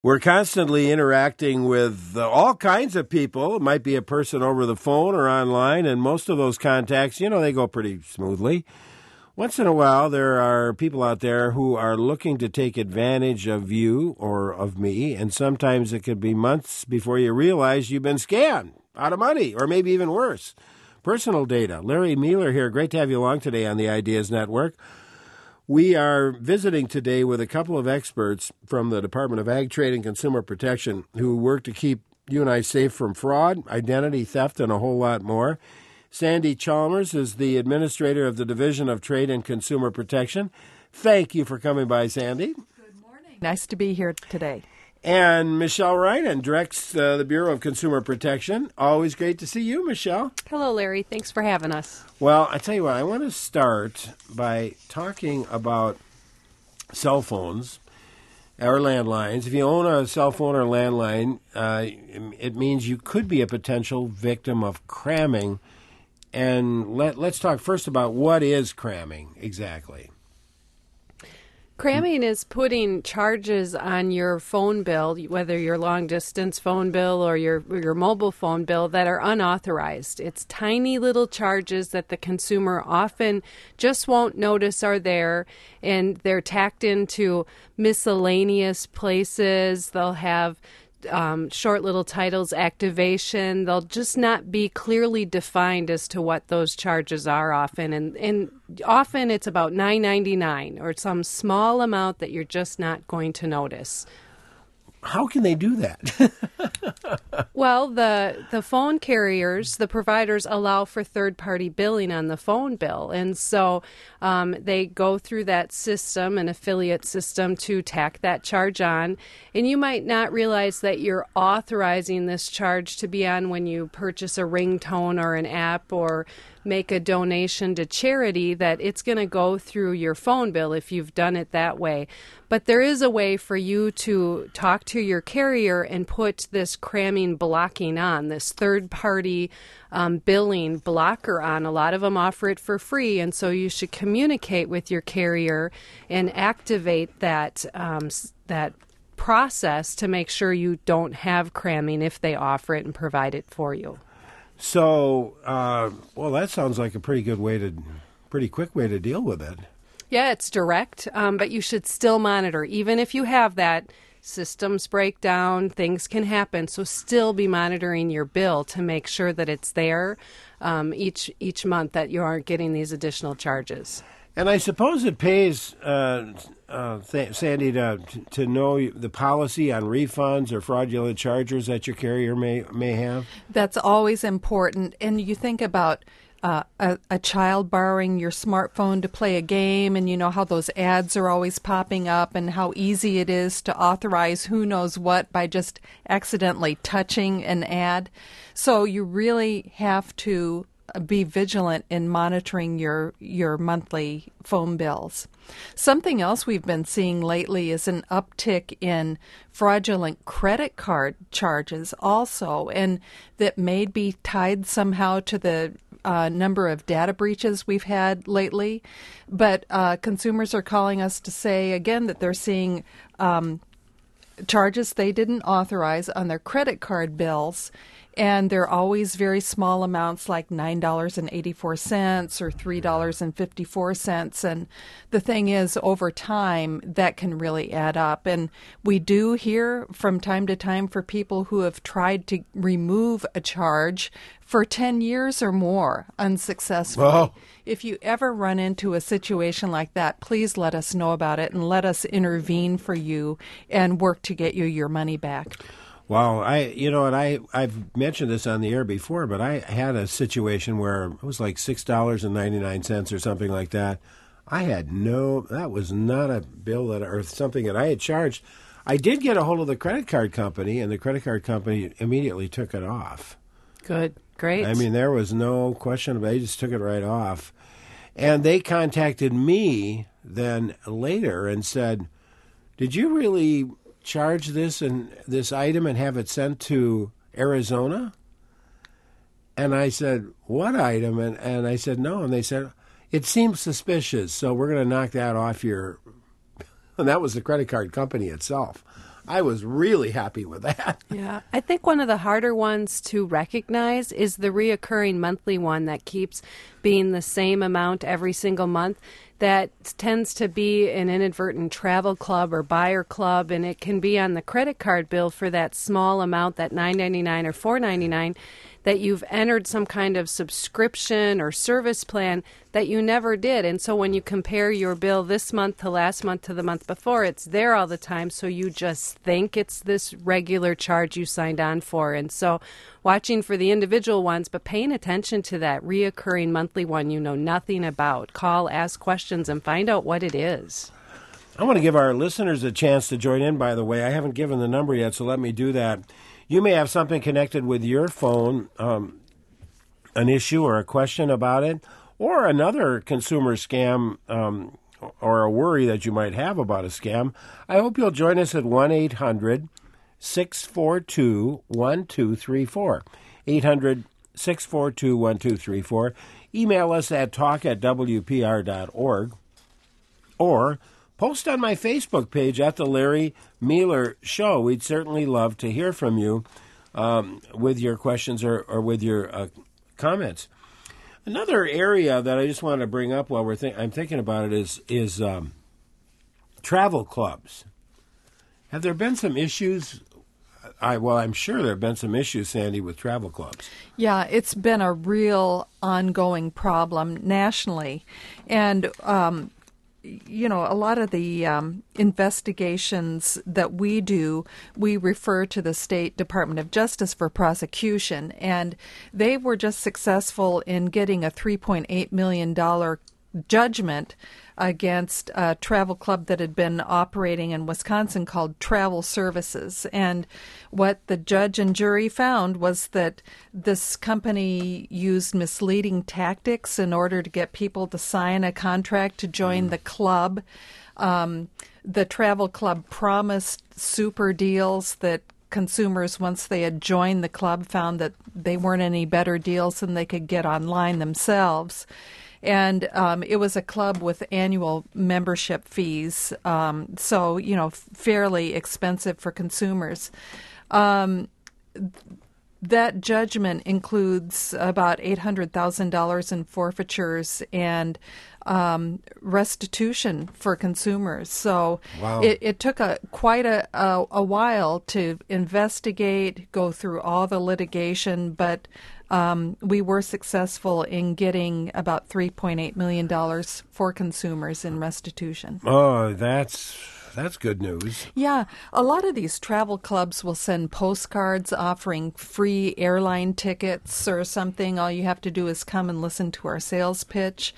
We're constantly interacting with all kinds of people. It might be a person over the phone or online, and most of those contacts, they go pretty smoothly. Once in a while, there are people out there who are looking to take advantage of you or of me, and sometimes it could be months before you realize you've been scammed out of money, or maybe even worse. Personal data. Larry Mueller here. Great to have you along today on the Ideas Network. We are visiting today with a couple of experts from the Department of Ag, Trade, and Consumer Protection who work to keep you and I safe from fraud, identity theft, and a whole lot more. Sandy Chalmers is the administrator of the Division of Trade and Consumer Protection. Thank you for coming by, Sandy. Good morning. Nice to be here today. And Michelle Reinen directs the Bureau of Consumer Protection. Always great to see you, Michelle. Hello, Larry. Thanks for having us. Well, I tell you what, I want to start by talking about cell phones or landlines. If you own a cell phone or landline, it means you could be a potential victim of cramming. And let's talk first about what is cramming exactly. Cramming is putting charges on your phone bill, whether your long-distance phone bill or your mobile phone bill, that are unauthorized. It's tiny little charges that the consumer often just won't notice are there, and they're tacked into miscellaneous places. They'll have short little titles, activation. They'll just not be clearly defined as to what those charges are often. And often it's about $9.99 or some small amount that you're just not going to notice. How can they do that? Well, the phone carriers, the providers, allow for third-party billing on the phone bill. And so they go through that system, an affiliate system, to tack that charge on. And you might not realize that you're authorizing this charge to be on when you purchase a ringtone or an app or make a donation to charity, that it's going to go through your phone bill if you've done it that way. But there is a way for you to talk to your carrier and put this cramming blocking on, this third-party billing blocker on. A lot of them offer it for free, and so you should communicate with your carrier and activate that that process to make sure you don't have cramming if they offer it and provide it for you. So, that sounds like a pretty quick way to deal with it. Yeah, it's direct, but you should still monitor. Even if you have that, systems break down, things can happen. So still be monitoring your bill to make sure that it's there each month, that you aren't getting these additional charges. And I suppose it pays, Sandy, to know the policy on refunds or fraudulent charges that your carrier may have? That's always important. And you think about a child borrowing your smartphone to play a game, and you know how those ads are always popping up and how easy it is to authorize who knows what by just accidentally touching an ad. So you really have to be vigilant in monitoring your monthly phone bills. Something else we've been seeing lately is an uptick in fraudulent credit card charges also, and that may be tied somehow to the number of data breaches we've had lately. But consumers are calling us to say, again, that they're seeing charges they didn't authorize on their credit card bills, and they're always very small amounts, like $9.84 or $3.54. And the thing is, over time, that can really add up. And we do hear from time to time for people who have tried to remove a charge for 10 years or more unsuccessfully. Wow. If you ever run into a situation like that, please let us know about it and let us intervene for you and work to get you your money back. Well, I've mentioned this on the air before, but I had a situation where it was like $6.99 or something like that. That was not a bill or something that I had charged. I did get a hold of the credit card company, and the credit card company immediately took it off. Good. Great. I mean, there was no question about it. They just took it right off. And they contacted me then later and said, did you really charge this item and have it sent to Arizona? And I said, what item? And I said, no. And they said, it seems suspicious, so we're going to knock that off your... And that was the credit card company itself. I was really happy with that. Yeah, I think one of the harder ones to recognize is the reoccurring monthly one that keeps being the same amount every single month. That tends to be an inadvertent travel club or buyer club, and it can be on the credit card bill for that small amount, that $9.99 or $4.99, that you've entered some kind of subscription or service plan that you never did. And so when you compare your bill this month to last month to the month before, it's there all the time, so you just think it's this regular charge you signed on for. And so watching for the individual ones, but paying attention to that reoccurring monthly one you know nothing about. Call, ask questions, and find out what it is. I want to give our listeners a chance to join in, by the way. I haven't given the number yet, so let me do that. You may have something connected with your phone, an issue or a question about it, or another consumer scam or a worry that you might have about a scam. I hope you'll join us at 1-800-642-1234. 800-642-1234. Email us at talk@wpr.org, or post on my Facebook page at The Larry Mueller Show. We'd certainly love to hear from you with your questions or with your comments. Another area that I just want to bring up while I'm thinking about it is travel clubs. Have there been some issues? I'm sure there have been some issues, Sandy, with travel clubs. Yeah, it's been a real ongoing problem nationally. And a lot of the investigations that we do, we refer to the State Department of Justice for prosecution, and they were just successful in getting a $3.8 million judgment against a travel club that had been operating in Wisconsin called Travel Services. And what the judge and jury found was that this company used misleading tactics in order to get people to sign a contract to join the club. The travel club promised super deals that consumers, once they had joined the club, found that they weren't any better deals than they could get online themselves. And it was a club with annual membership fees, so, fairly expensive for consumers. That judgment includes about $800,000 in forfeitures and restitution for consumers. So wow. It took quite a while to investigate, go through all the litigation, but we were successful in getting about $3.8 million for consumers in restitution. Oh, that's good news. Yeah, a lot of these travel clubs will send postcards offering free airline tickets or something. All you have to do is come and listen to our sales pitch.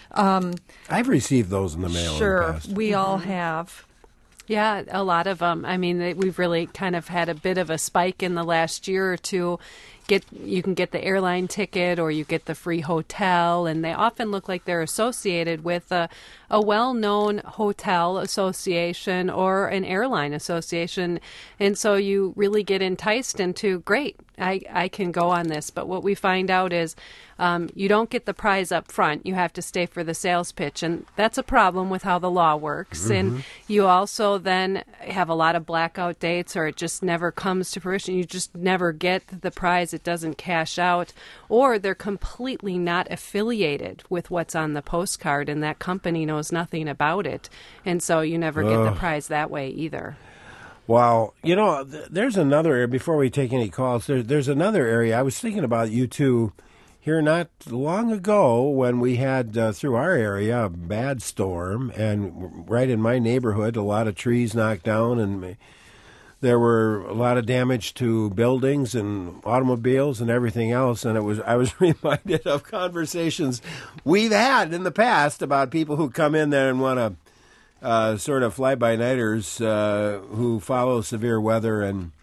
I've received those in the mail. Sure, in the past. We all have. Yeah, a lot of them. I mean, we've really kind of had a bit of a spike in the last year or two. You can get the airline ticket or you get the free hotel, and they often look like they're associated with a well-known hotel association or an airline association. And so you really get enticed into, great, I can go on this. But what we find out is you don't get the prize up front. You have to stay for the sales pitch. And that's a problem with how the law works. Mm-hmm. And you also then have a lot of blackout dates, or it just never comes to fruition. You just never get the prize. It doesn't cash out. Or they're completely not affiliated with what's on the postcard, and that company knows nothing about it. And so you never get the prize that way either. Wow. There's another area, before we take any calls, there's another area. I was thinking about you two here not long ago when we had, through our area, a bad storm. And right in my neighborhood, a lot of trees knocked down, and there were a lot of damage to buildings and automobiles and everything else. And I was reminded of conversations we've had in the past about people who come in there and want to sort of fly-by-nighters who follow severe weather and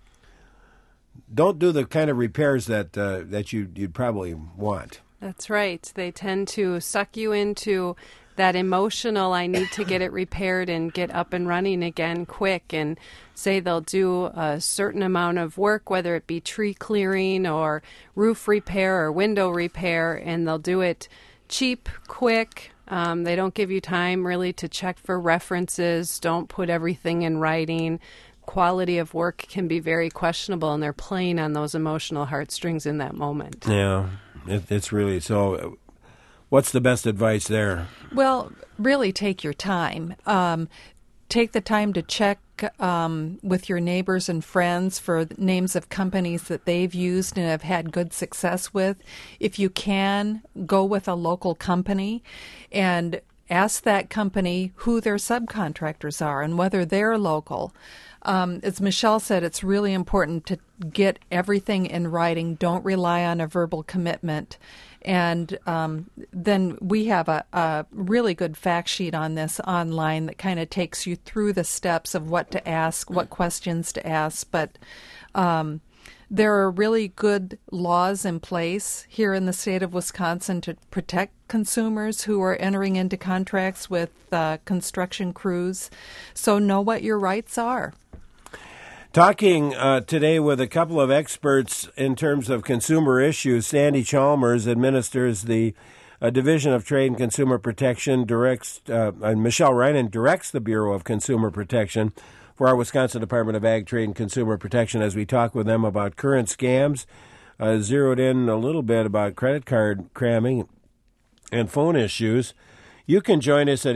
don't do the kind of repairs that you'd probably want. That's right. They tend to suck you into that emotional, I need to get it repaired and get up and running again quick, and say they'll do a certain amount of work, whether it be tree clearing or roof repair or window repair, and they'll do it cheap, quick. They don't give you time really to check for references, don't put everything in writing. quality of work can be very questionable, and they're playing on those emotional heartstrings in that moment. Yeah, it's really so. What's the best advice there? Well, really take your time. Take the time to check with your neighbors and friends for names of companies that they've used and have had good success with. If you can, go with a local company and ask that company who their subcontractors are and whether they're local. As Michelle said, it's really important to get everything in writing. Don't rely on a verbal commitment. And then we have a really good fact sheet on this online that kind of takes you through the steps of what to ask, what questions to ask. But there are really good laws in place here in the state of Wisconsin to protect consumers who are entering into contracts with construction crews. So know what your rights are. Talking today with a couple of experts in terms of consumer issues. Sandy Chalmers administers the Division of Trade and Consumer Protection, and Michelle Reinen directs the Bureau of Consumer Protection for our Wisconsin Department of Ag, Trade, and Consumer Protection as we talk with them about current scams, zeroed in a little bit about credit card cramming and phone issues. You can join us at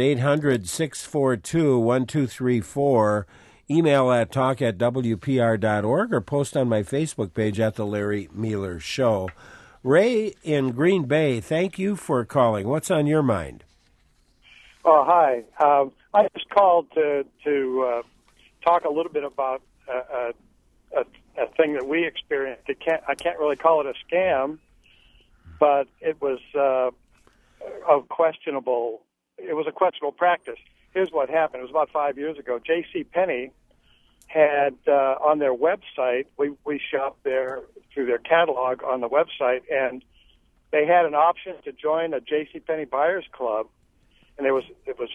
800-642-1234, email at talk@wpr.org, or post on my Facebook page at The Larry Mealer Show. Ray in Green Bay, thank you for calling. What's on your mind? Oh, hi. I just called to talk a little bit about a thing that we experienced. I can't really call it a scam, but it was a questionable practice. Here's what happened. It was about 5 years ago. JCPenney had on their website, we shopped there through their catalog on the website, and they had an option to join a JCPenney Buyers Club, and there was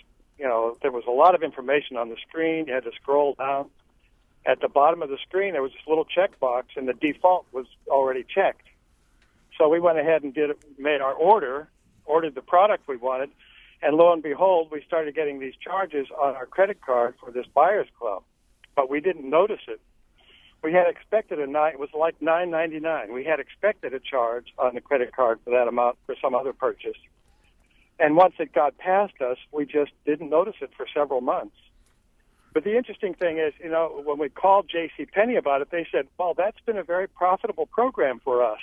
a lot of information on the screen. You had to scroll down. At the bottom of the screen, there was this little checkbox, and the default was already checked. So we went ahead and made our ordered the product we wanted, and lo and behold, we started getting these charges on our credit card for this Buyers Club, but we didn't notice it. We had expected it was like $9.99. We had expected a charge on the credit card for that amount for some other purchase. And once it got past us, we just didn't notice it for several months. But the interesting thing is, when we called JCPenney about it, they said, well, that's been a very profitable program for us.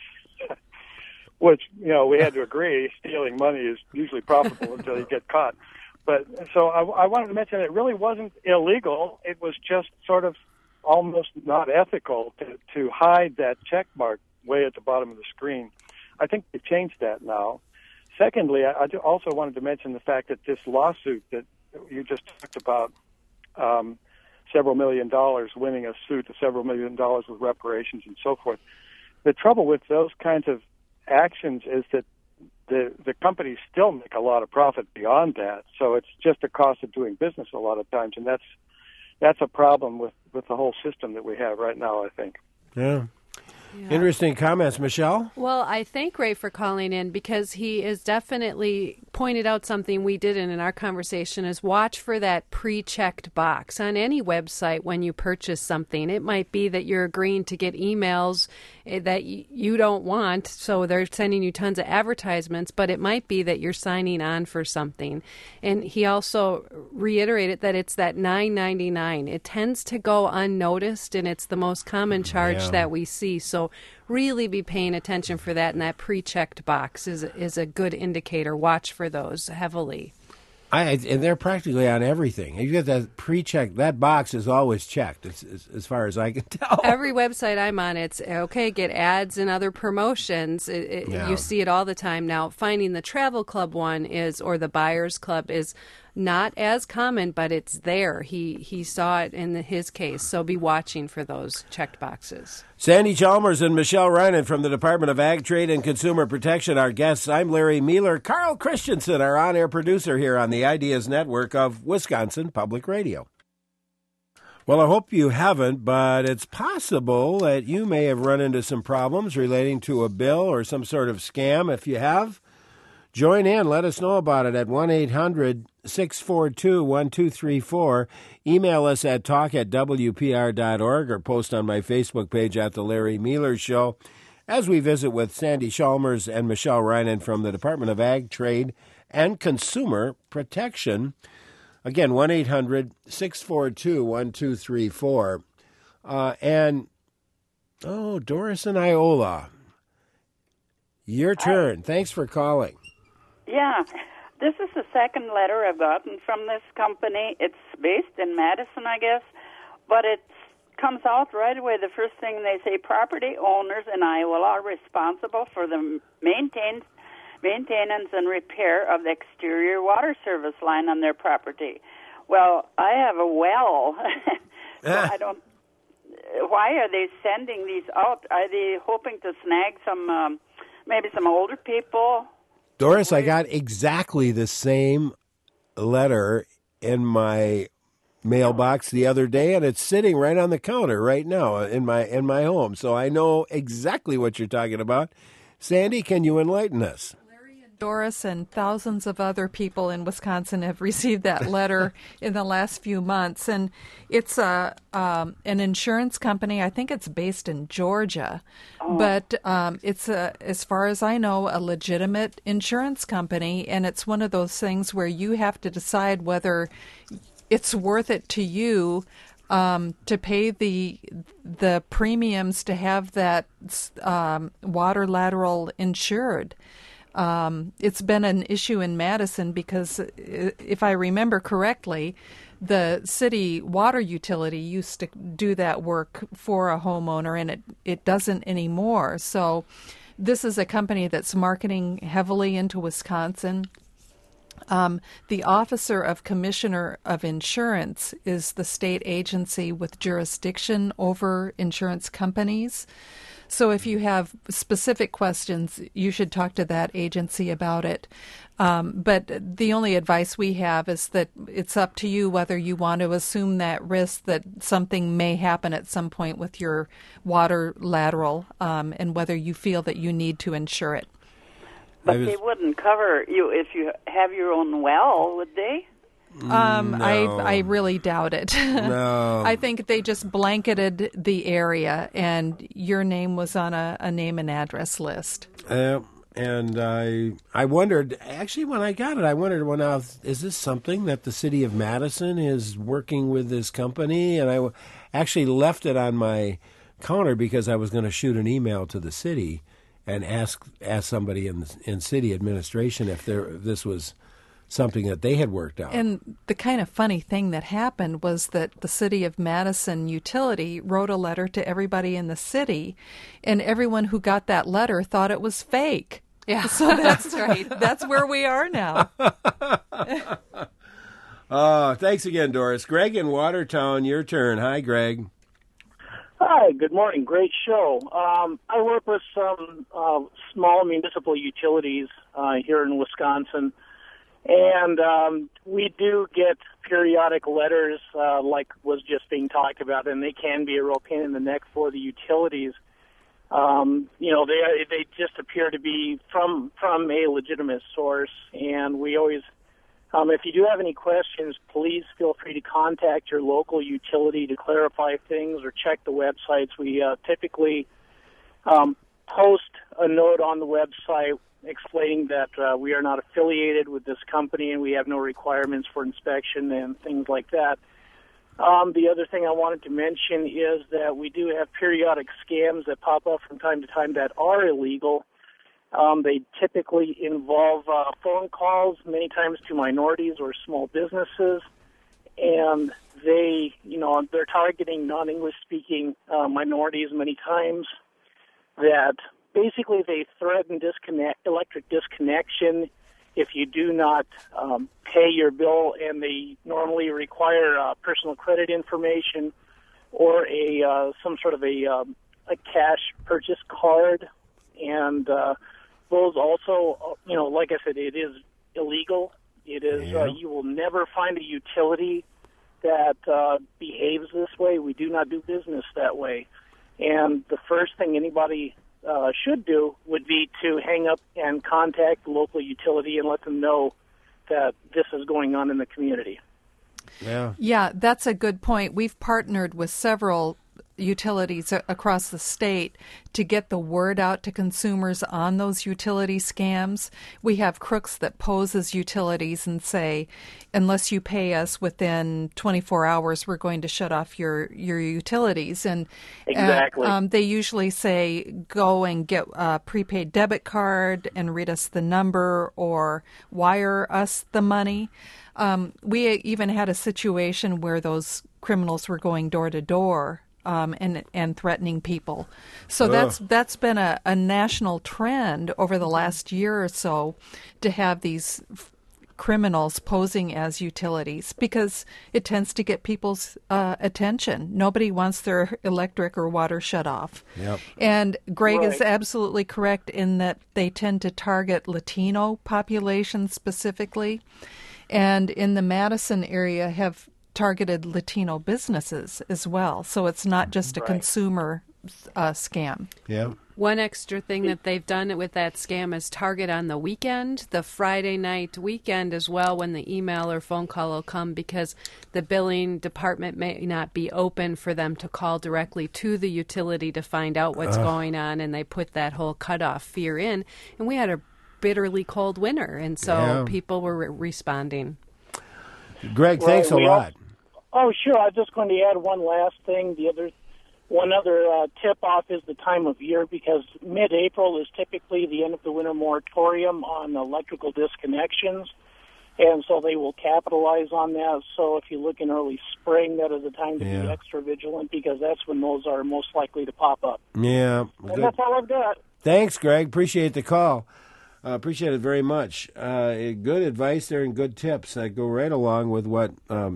Which, we had to agree, stealing money is usually profitable until you get caught. But so I wanted to mention it really wasn't illegal. It was just sort of almost not ethical to hide that check mark way at the bottom of the screen. I think they've changed that now. Secondly, I also wanted to mention the fact that this lawsuit that you just talked about, several $1 million, winning a suit of several $1 million with reparations and so forth. The trouble with those kinds of actions is that the companies still make a lot of profit beyond that. So it's just a cost of doing business a lot of times, and that's a problem with the whole system that we have right now, I think. Yeah. Interesting comments. Michelle? Well, I thank Ray for calling in because he is definitely pointed out something we did in our conversation is watch for that pre-checked box on any website when you purchase something. It might be that you're agreeing to get emails that you don't want, so they're sending you tons of advertisements, but it might be that you're signing on for something. And he also reiterated that it's that $9.99. It tends to go unnoticed, and it's the most common charge that we see. So really be paying attention for that, and that pre-checked box is a good indicator. Watch for those heavily. And they're practically on everything. You get that pre-checked. That box is always checked, as far as I can tell. Every website I'm on, it's okay. Get ads and other promotions. You see it all the time now. Finding the travel club one or the Buyers Club is not as common, but it's there. He saw it in his case, so be watching for those checked boxes. Sandy Chalmers and Michelle Reinen from the Department of Ag, Trade, and Consumer Protection, our guests. I'm Larry Mealer. Carl Christensen, our on-air producer here on the Ideas Network of Wisconsin Public Radio. Well, I hope you haven't, but it's possible that you may have run into some problems relating to a bill or some sort of scam. If you have, join in. Let us know about it at 1-800-642-1234. Email us at talk@wpr.org or post on my Facebook page at The Larry Mealer Show as we visit with Sandy Chalmers and Michelle Reinen from the Department of Ag, Trade, and Consumer Protection. Again, 1-800-642-1234. Doris and Iola, your turn. Thanks for calling. Yeah, this is the second letter I've gotten from this company. It's based in Madison, I guess, but it comes out right away. The first thing they say, property owners in Iowa are responsible for the maintenance and repair of the exterior water service line on their property. Well, I have a well. So I don't. Why are they sending these out? Are they hoping to snag some, maybe some older people? Doris, I got exactly the same letter in my mailbox the other day, and it's sitting right on the counter right now in my home. So I know exactly what you're talking about. Sandy, can you enlighten us? Doris and thousands of other people in Wisconsin have received that letter in the last few months, and it's an insurance company. I think it's based in Georgia, but it's as far as I know, a legitimate insurance company, and it's one of those things where you have to decide whether it's worth it to you to pay the premiums to have that water lateral insured. It's been an issue in Madison because, if I remember correctly, the city water utility used to do that work for a homeowner, and it doesn't anymore. So this is a company that's marketing heavily into Wisconsin. The Officer of Commissioner of Insurance is the state agency with jurisdiction over insurance companies. So if you have specific questions, you should talk to that agency about it. But the only advice we have is that it's up to you whether you want to assume that risk that something may happen at some point with your water lateral, and whether you feel that you need to insure it. But they wouldn't cover you if you have your own well, would they? No. I really doubt it. No. I think they just blanketed the area, and your name was on a name and address list. And I wondered, actually, when I got it, I wondered, is this something that the city of Madison is working with this company? And I actually left it on my counter because I was going to shoot an email to the city and ask somebody in city administration if this was something that they had worked out. And the kind of funny thing that happened was that the City of Madison utility wrote a letter to everybody in the city, and everyone who got that letter thought it was fake. Yeah, so that's right. That's where we are now. Thanks again, Doris. Greg in Watertown, your turn. Hi, Greg. Hi, good morning. Great show. I work with some small municipal utilities here in Wisconsin. And we do get periodic letters like was just being talked about, and they can be a real pain in the neck for the utilities. They just appear to be from a legitimate source, and we always, if you do have any questions, please feel free to contact your local utility to clarify things or check the websites. We typically post a note on the website explaining that we are not affiliated with this company and we have no requirements for inspection and things like that. The other thing I wanted to mention is that we do have periodic scams that pop up from time to time that are illegal. They typically involve phone calls, many times to minorities or small businesses, and they're targeting non-English speaking minorities many times. That basically they threaten electric disconnection if you do not pay your bill, and they normally require personal credit information or some sort of a cash purchase card. And those also, like I said, it is illegal. It is you will never find a utility that behaves this way. We do not do business that way. And the first thing anybody should do would be to hang up and contact the local utility and let them know that this is going on in the community. Yeah, that's a good point. We've partnered with several utilities across the state to get the word out to consumers on those utility scams. We have crooks that pose as utilities and say, unless you pay us within 24 hours, we're going to shut off your utilities. And exactly. They usually say, go and get a prepaid debit card and read us the number or wire us the money. We even had a situation where those criminals were going door to door and threatening people. So that's been a national trend over the last year or so to have these criminals posing as utilities because it tends to get people's attention. Nobody wants their electric or water shut off. Yep. And Greg is absolutely correct in that they tend to target Latino population specifically. And in the Madison area have targeted Latino businesses as well. So it's not just a consumer scam. Yeah. One extra thing that they've done with that scam is target on the weekend, the Friday night weekend as well, when the email or phone call will come, because the billing department may not be open for them to call directly to the utility to find out what's going on, and they put that whole cutoff fear in. And we had a bitterly cold winter, and so people were responding. Greg, thanks a lot. Oh, sure. I was just going to add one last thing. One other tip-off is the time of year, because mid-April is typically the end of the winter moratorium on electrical disconnections, and so they will capitalize on that. So if you look in early spring, that is the time to be extra vigilant, because that's when those are most likely to pop up. Yeah. And that's all I've got. Thanks, Greg. Appreciate the call. Appreciate it very much. Good advice there and good tips that go right along with what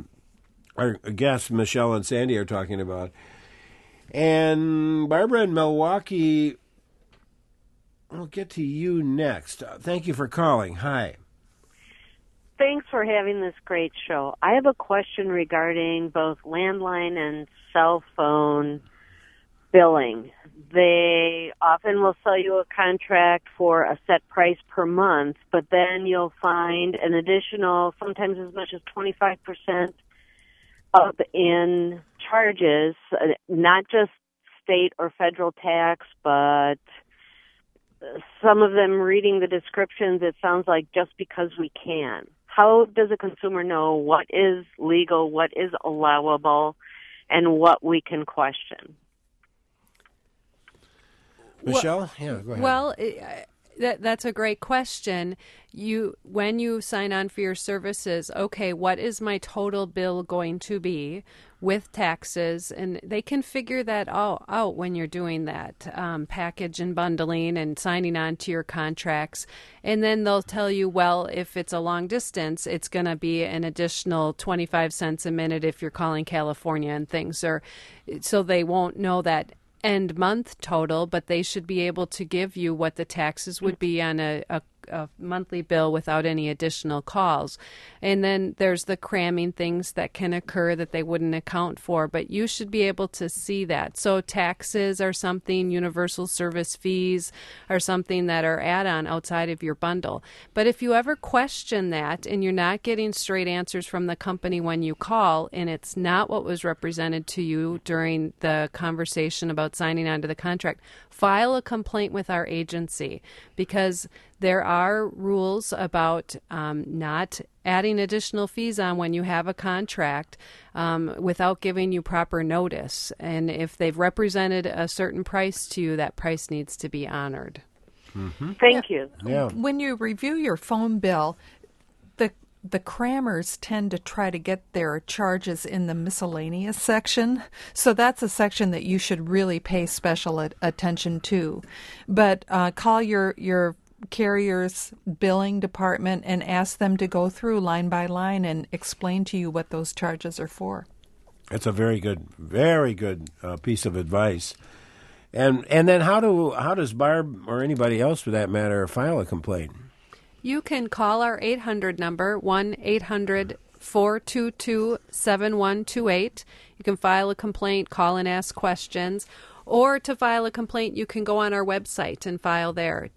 our guests, Michelle and Sandy, are talking about. And Barbara in Milwaukee, I'll get to you next. Thank you for calling. Hi. Thanks for having this great show. I have a question regarding both landline and cell phone billing. They often will sell you a contract for a set price per month, but then you'll find an additional, sometimes as much as 25% up in charges, not just state or federal tax, but some of them, reading the descriptions, it sounds like just because we can. How does a consumer know what is legal, what is allowable, and what we can question? Michelle? Yeah, go ahead. Well, that's a great question. When you sign on for your services, okay, what is my total bill going to be with taxes? And they can figure that all out when you're doing that package and bundling and signing on to your contracts. And then they'll tell you, well, if it's a long distance, it's going to be an additional 25 cents a minute if you're calling California and things. So they won't know that end month total, but they should be able to give you what the taxes would be on a monthly bill without any additional calls. And then there's the cramming things that can occur that they wouldn't account for, but you should be able to see that. So taxes are something, universal service fees are something that are add-on outside of your bundle. But if you ever question that and you're not getting straight answers from the company when you call, and it's not what was represented to you during the conversation about signing on to the contract, file a complaint with our agency, because there are rules about not adding additional fees on when you have a contract without giving you proper notice. And if they've represented a certain price to you, that price needs to be honored. Mm-hmm. Thank you. Yeah. When you review your phone bill, the crammers tend to try to get their charges in the miscellaneous section. So that's a section that you should really pay special attention to. But call your carrier's billing department and ask them to go through line by line and explain to you what those charges are for. It's a very good piece of advice. And then how does Barb or anybody else for that matter file a complaint? You can call our 800 number, 1-800-422-7128. You can file a complaint, call and ask questions. Or to file a complaint, you can go on our website and file there,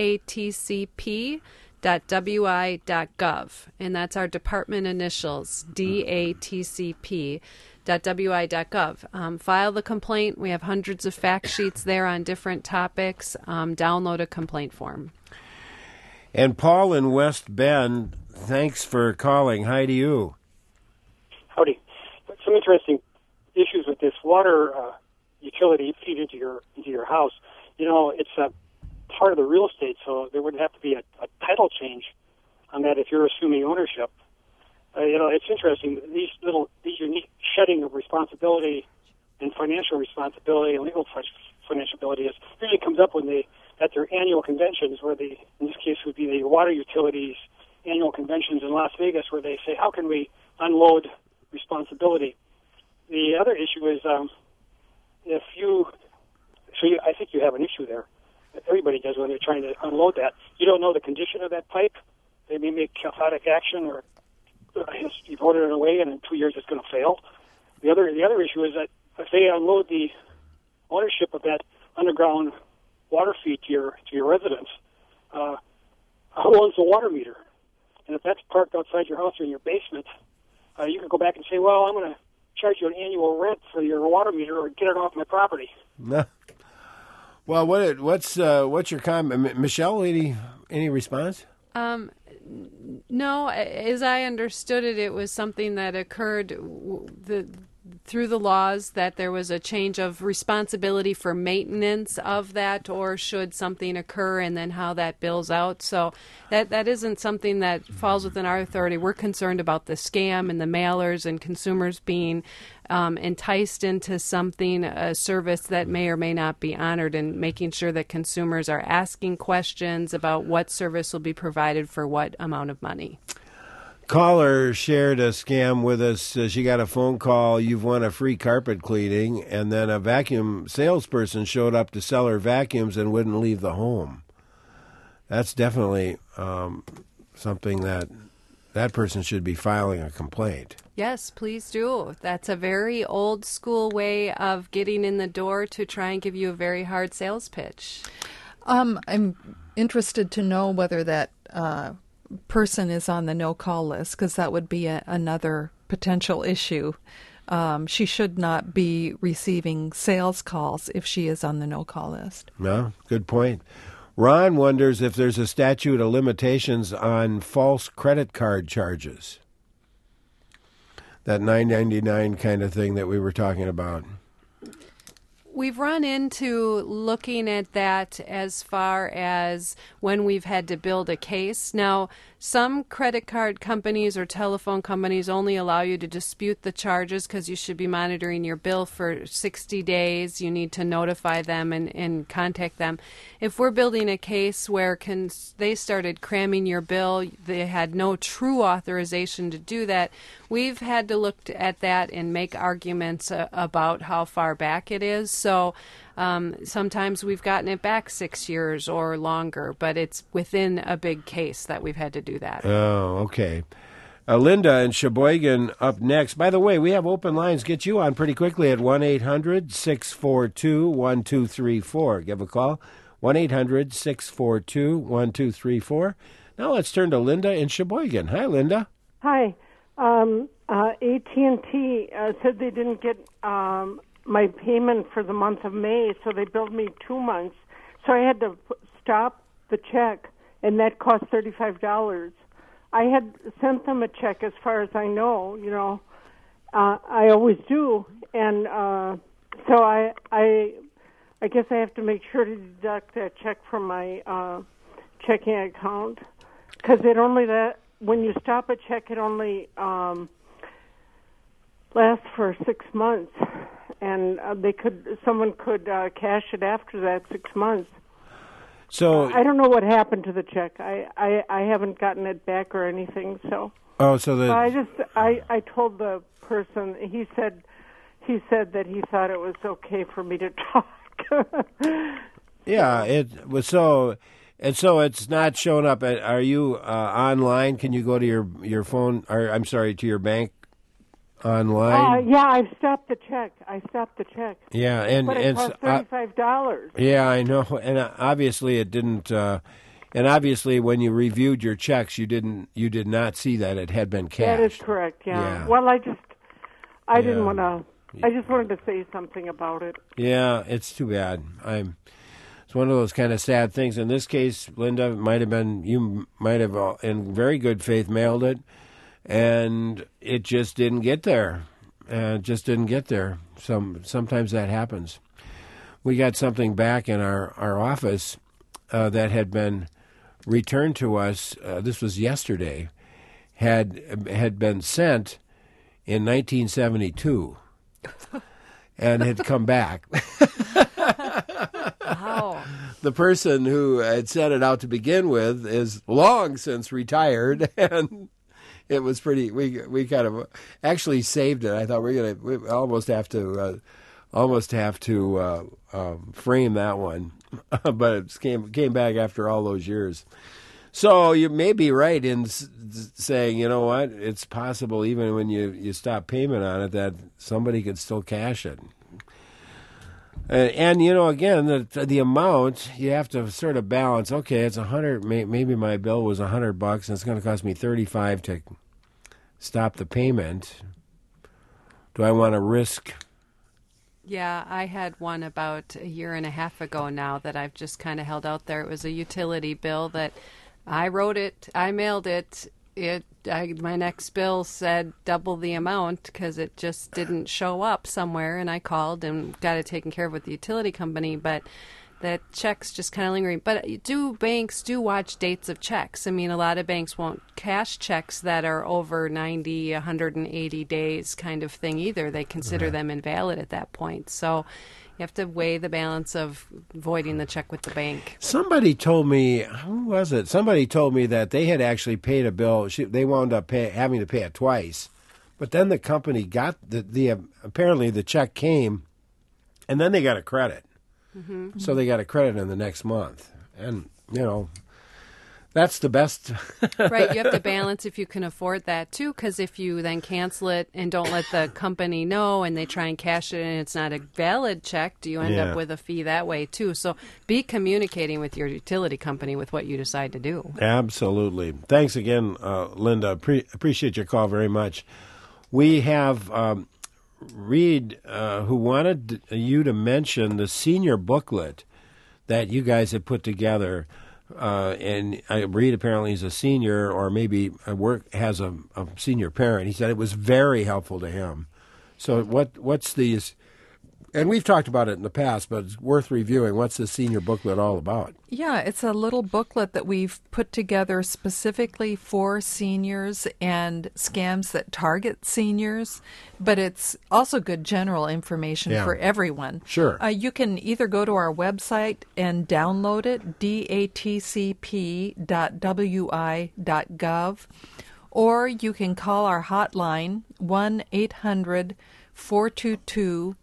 datcp.wi.gov, and that's our department initials, datcp.wi.gov. File the complaint. We have hundreds of fact sheets there on different topics. Download a complaint form. And Paul in West Bend, thanks for calling. Hi to you. Howdy. Some interesting issues with this water utility feed into your house. You know, it's a part of the real estate, so there would have to be a title change on that if you're assuming ownership. You know, it's interesting. These unique shedding of responsibility and financial responsibility and legal financial ability usually comes up when at their annual conventions, where in this case would be the water utilities annual conventions in Las Vegas, where they say, how can we unload responsibility? The other issue is I think you have an issue there. Everybody does when they're trying to unload that. You don't know the condition of that pipe. They may make chaotic action, or you've ordered it away, and in 2 years it's going to fail. The other issue is that if they unload the ownership of that underground water feed to your residence, who owns the water meter? And if that's parked outside your house or in your basement, you can go back and say, well, I'm going to charge you an annual rent for your water meter, or get it off my property. Well, what's your comment, Michelle? Any response? No, as I understood it, it was something that occurred through the laws, that there was a change of responsibility for maintenance of that, or should something occur, and then how that bills out. So that isn't something that falls within our authority. We're concerned about the scam and the mailers and consumers being enticed into something, a service that may or may not be honored, and making sure that consumers are asking questions about what service will be provided for what amount of money. Caller shared a scam with us. She got a phone call, you've won a free carpet cleaning, and then a vacuum salesperson showed up to sell her vacuums and wouldn't leave the home. That's definitely something that person should be filing a complaint. Yes, please do. That's a very old school way of getting in the door to try and give you a very hard sales pitch. I'm interested to know whether that person is on the no-call list, because that would be another potential issue. She should not be receiving sales calls if she is on the no-call list. No, good point. Ron wonders if there's a statute of limitations on false credit card charges. That $9.99 kind of thing that we were talking about. We've run into looking at that as far as when we've had to build a case. Now, some credit card companies or telephone companies only allow you to dispute the charges because you should be monitoring your bill for 60 days. You need to notify them and contact them. If we're building a case where they started cramming your bill, they had no true authorization to do that, we've had to look at that and make arguments about how far back it is. So sometimes we've gotten it back 6 years or longer, but it's within a big case that we've had to do that. Oh, okay. Linda in Sheboygan up next. By the way, we have open lines. Get you on pretty quickly at 1-800-642-1234. Give a call, 1-800-642-1234. Now let's turn to Linda in Sheboygan. Hi, Linda. Hi. AT&T said they didn't get my payment for the month of May, so they billed me 2 months. So I had to stop the check, and that cost $35. I had sent them a check, as far as I know. You know, I always do, and so I guess I have to make sure to deduct that check from my checking account, because when you stop a check, it only lasts for 6 months, and someone could cash it after that 6 months. So I don't know what happened to the check. I haven't gotten it back or anything. So I told the person. He said that he thought it was okay for me to talk. Yeah, it was so. And so it's not showing up. Are you online? Can you go to your phone? Or I'm sorry, to your bank online. Yeah, I've stopped the check. Yeah, But it cost $35. Yeah, I know, and obviously it didn't. And obviously, when you reviewed your checks, you did not see that it had been cashed. That is correct. Yeah. Well, I didn't want to. I just wanted to say something about it. Yeah, it's too bad. It's one of those kind of sad things. In this case, Linda, you might have, in very good faith, mailed it, and it just didn't get there. Sometimes that happens. We got something back in our office that had been returned to us. This was yesterday. Had been sent in 1972. And had come back. Wow. The person who had sent it out to begin with is long since retired, and it was pretty. We kind of actually saved it. I thought we almost have to frame that one, but it came back after all those years. So you may be right in saying, you know what, it's possible even when you stop payment on it that somebody could still cash it. And you know, again, the amount, you have to sort of balance, okay, it's $100, maybe my bill was $100 and it's going to cost me $35 to stop the payment. Do I want to risk? Yeah, I had one about a year and a half ago now that I've just kind of held out there. It was a utility bill that I wrote it, I mailed it. My next bill said double the amount because it just didn't show up somewhere, and I called and got it taken care of with the utility company, but that check's just kind of lingering. But banks do watch dates of checks. I mean, a lot of banks won't cash checks that are over 90, 180 days kind of thing either. They consider them invalid at that point. So you have to weigh the balance of voiding the check with the bank. Somebody told me, who was it? Somebody told me that they had actually paid a bill. They wound up having to pay it twice. But then the company got apparently the check came, and then they got a credit. Mm-hmm. So they got a credit in the next month. And, you know, that's the best. Right. You have to balance if you can afford that, too, because if you then cancel it and don't let the company know and they try and cash it and it's not a valid check, do you end up with a fee that way, too? So be communicating with your utility company with what you decide to do. Absolutely. Thanks again, Linda. Appreciate your call very much. We have Reed who wanted you to mention the senior booklet that you guys have put together. And Reed apparently is a senior, or maybe has a senior parent. He said it was very helpful to him. So what's these? And we've talked about it in the past, but it's worth reviewing. What's the senior booklet all about? Yeah, it's a little booklet that we've put together specifically for seniors and scams that target seniors, but it's also good general information for everyone. Sure. You can either go to our website and download it, datcp.wi.gov, or you can call our hotline, 1-800-422-7128,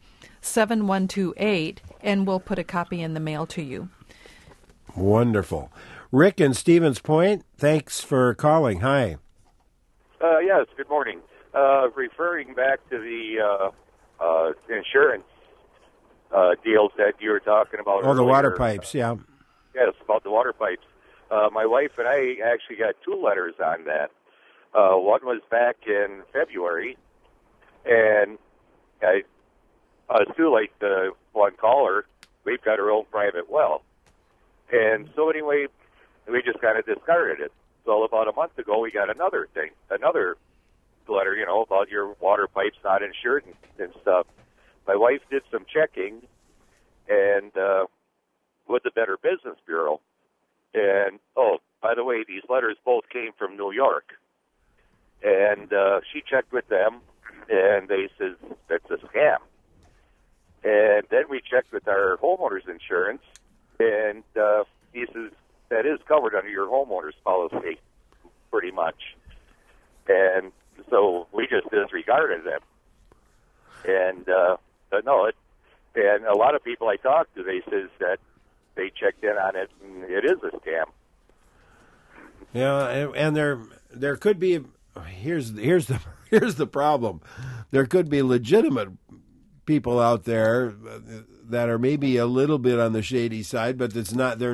and we'll put a copy in the mail to you. Wonderful. Rick in Stevens Point, thanks for calling. Hi. Yes, good morning. Referring back to the insurance deals that you were talking about earlier. The water pipes, yeah. Yes, about the water pipes. My wife and I actually got two letters on that. One was back in February, and us too, like the one caller, we've got our own private well. And so anyway, we just kind of discarded it. So about a month ago, we got another letter, about your water pipes not insured and stuff. My wife did some checking and with the Better Business Bureau. And, by the way, these letters both came from New York. And she checked with them, and they said that's a scam. And then we checked with our homeowner's insurance, and he says that is covered under your homeowner's policy, pretty much. And so we just disregarded them. And and a lot of people I talked to, they says that they checked in on it, and it is a scam. Yeah, and there could be here's the problem. There could be legitimate people out there that are maybe a little bit on the shady side, but they're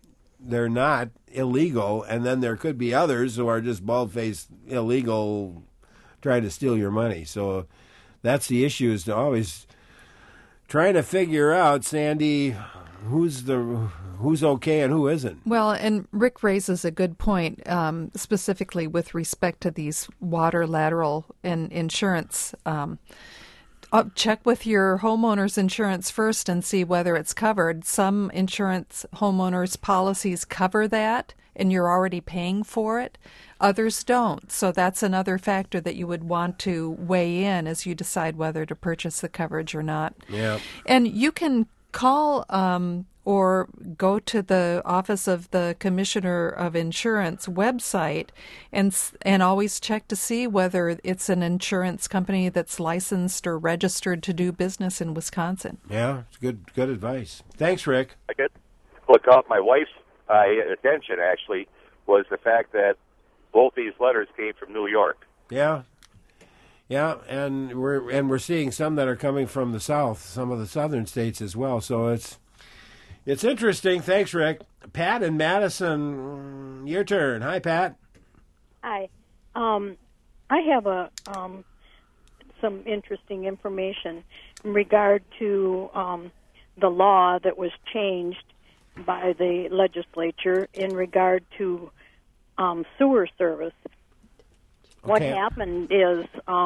not illegal, and then there could be others who are just bald-faced illegal trying to steal your money. So that's the issue, is to always trying to figure out, Sandy, who's okay and who isn't. Well, and Rick raises a good point, specifically with respect to these water lateral and insurance. Check with your homeowner's insurance first and see whether it's covered. Some insurance homeowners' policies cover that, and you're already paying for it. Others don't. So that's another factor that you would want to weigh in as you decide whether to purchase the coverage or not. Yeah. And you can call or go to the Office of the Commissioner of Insurance website and always check to see whether it's an insurance company that's licensed or registered to do business in Wisconsin. Yeah, it's good advice. Thanks, Rick. I could look up. My wife's attention, actually, was the fact that both these letters came from New York. Yeah. Yeah, and we're seeing some that are coming from the south, some of the southern states as well. So it's interesting. Thanks, Rick. Pat in Madison, your turn. Hi, Pat. Hi. I have some interesting information in regard to the law that was changed by the legislature in regard to sewer service. Okay. What happened is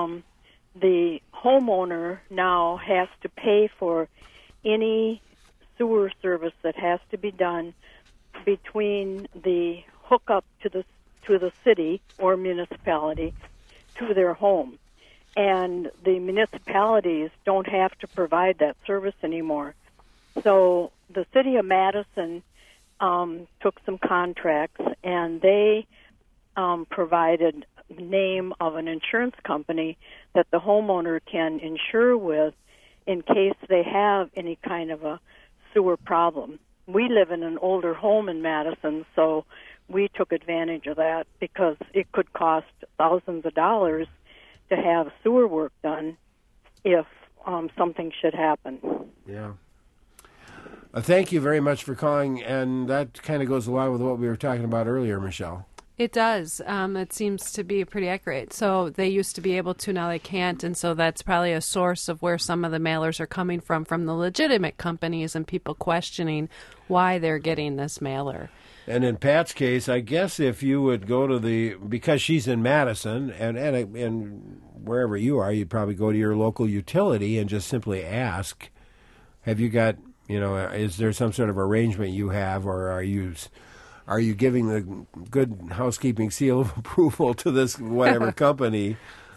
the homeowner now has to pay for any sewer service that has to be done between the hookup to the city or municipality to their home. And the municipalities don't have to provide that service anymore. So the city of Madison took some contracts, and they provided the name of an insurance company that the homeowner can insure with in case they have any kind of a sewer problem. We live in an older home in Madison, so we took advantage of that because it could cost thousands of dollars to have sewer work done if something should happen. Yeah. Thank you very much for calling, and that kind of goes along with what we were talking about earlier, Michelle. It does. It seems to be pretty accurate. So they used to be able to, now they can't, and so that's probably a source of where some of the mailers are coming from the legitimate companies and people questioning why they're getting this mailer. And in Pat's case, I guess if you would go to because she's in Madison and wherever you are, you'd probably go to your local utility and just simply ask, have you got, is there some sort of arrangement you have, or are you giving the good housekeeping seal of approval to this whatever company?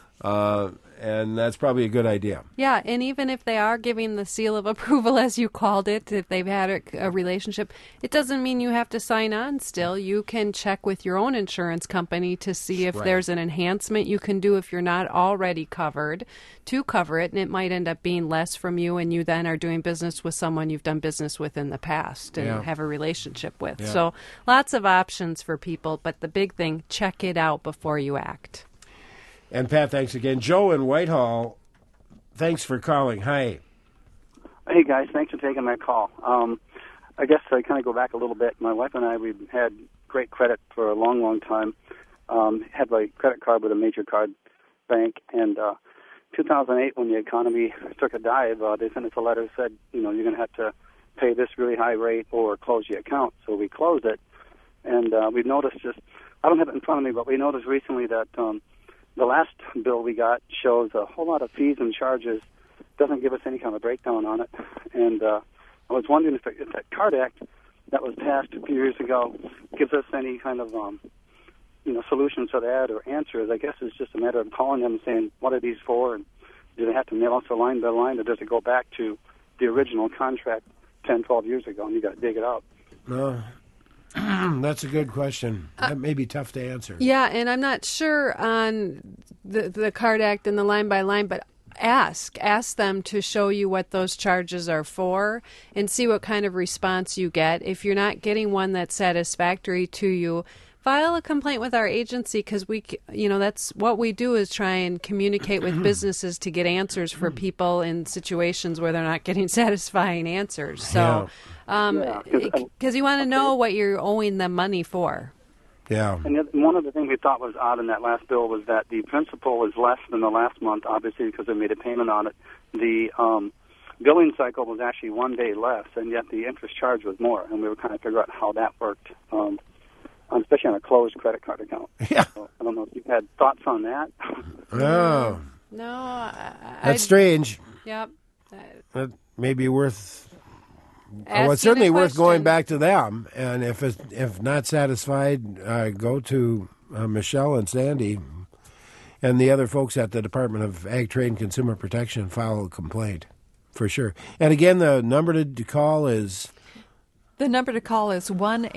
And that's probably a good idea. Yeah, and even if they are giving the seal of approval, as you called it, if they've had a relationship, it doesn't mean you have to sign on still. You can check with your own insurance company to see if there's an enhancement you can do if you're not already covered to cover it, and it might end up being less from you, and you then are doing business with someone you've done business with in the past and have a relationship with. Yeah. So lots of options for people, but the big thing, check it out before you act. And Pat, thanks again. Joe in Whitehall, thanks for calling. Hi. Hey, guys. Thanks for taking my call. I guess I kind of go back a little bit. My wife and I, we've had great credit for a long, long time. Had my credit card with a major card bank. And 2008, when the economy took a dive, they sent us a letter that said, you're going to have to pay this really high rate or close your account. So we closed it. And we've noticed I don't have it in front of me, but we noticed recently that the last bill we got shows a whole lot of fees and charges, doesn't give us any kind of breakdown on it. And I was wondering if that Card Act that was passed a few years ago gives us any kind of solution to that or answers. I guess it's just a matter of calling them and saying, what are these for? And do they have to mail us a line by line, or does it go back to the original contract 10, 12 years ago and you got to dig it out? That's a good question. That may be tough to answer. Yeah, and I'm not sure on the Card Act and the line by line, but ask them to show you what those charges are for and see what kind of response you get. If you're not getting one that's satisfactory to you, File a complaint with our agency because that's what we do is try and communicate with businesses to get answers for people in situations where they're not getting satisfying answers. So, because you want to know what you're owing them money for. Yeah. And one of the things we thought was odd in that last bill was that the principal is less than the last month, obviously because they made a payment on it. The billing cycle was actually 1 day less, and yet the interest charge was more. And we were kind of figuring out how that worked, especially on a closed credit card account. Yeah. So I don't know if you've had thoughts on that. Oh. No. That's strange. Yep. That may be worth... Well, it's certainly worth going back to them, and if not satisfied, go to Michelle and Sandy and the other folks at the Department of Ag, Trade, and Consumer Protection. File a complaint, for sure. And again, the number to call is? The number to call is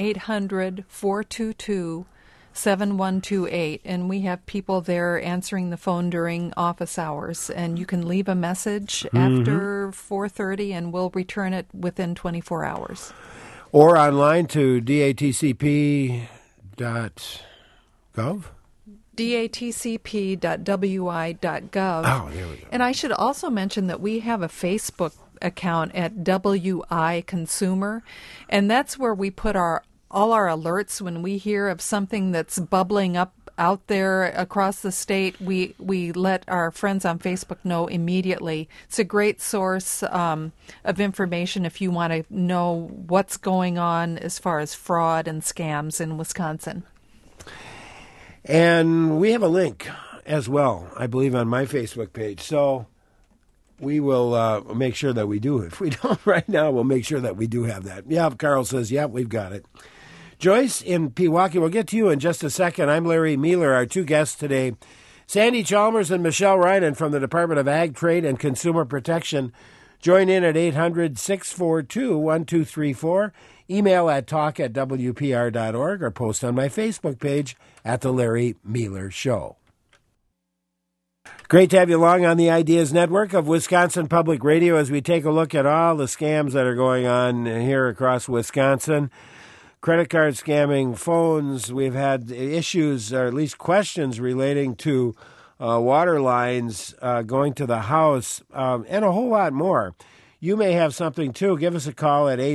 1-800-422-7128, and we have people there answering the phone during office hours, and you can leave a message after 4:30, and we'll return it within 24 hours. Or online to datcp.gov? datcp.wi.gov. Oh, there we go. And I should also mention that we have a Facebook account at WI Consumer, and that's where we put all our alerts when we hear of something that's bubbling up out there across the state. We let our friends on Facebook know immediately. It's a great source of information if you want to know what's going on as far as fraud and scams in Wisconsin. And we have a link as well, I believe, on my Facebook page. So we will make sure that we do. If we don't right now, we'll make sure that we do have that. Yeah, Carl says, yeah, we've got it. Joyce in Pewaukee, we'll get to you in just a second. I'm Larry Mueller. Our two guests today, Sandy Chalmers and Michelle Reinen from the Department of Ag, Trade, and Consumer Protection. Join in at 800-642-1234. Email at talk@wpr.org or post on my Facebook page at The Larry Mueller Show. Great to have you along on the Ideas Network of Wisconsin Public Radio as we take a look at all the scams that are going on here across Wisconsin. Credit card scamming, phones. We've had issues, or at least questions, relating to water lines going to the house, and a whole lot more. You may have something, too. Give us a call at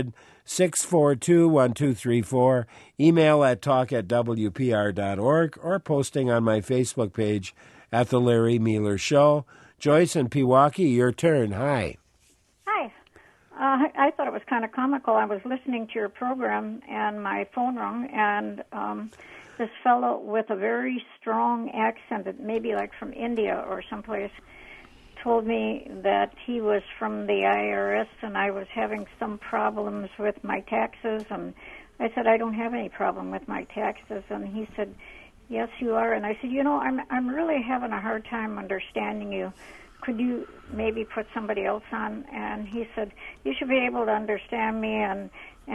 800-642-1234. Email at talk@wpr.org or posting on my Facebook page at The Larry Mueller Show. Joyce in Pewaukee, your turn. Hi. Hi. I thought it was kind of comical. I was listening to your program, and my phone rang, and this fellow with a very strong accent, maybe like from India or someplace, told me that he was from the IRS and I was having some problems with my taxes. And I said, I don't have any problem with my taxes. And he said, yes, you are. And I said, I'm really having a hard time understanding you. Could you maybe put somebody else on? And he said, you should be able to understand me. And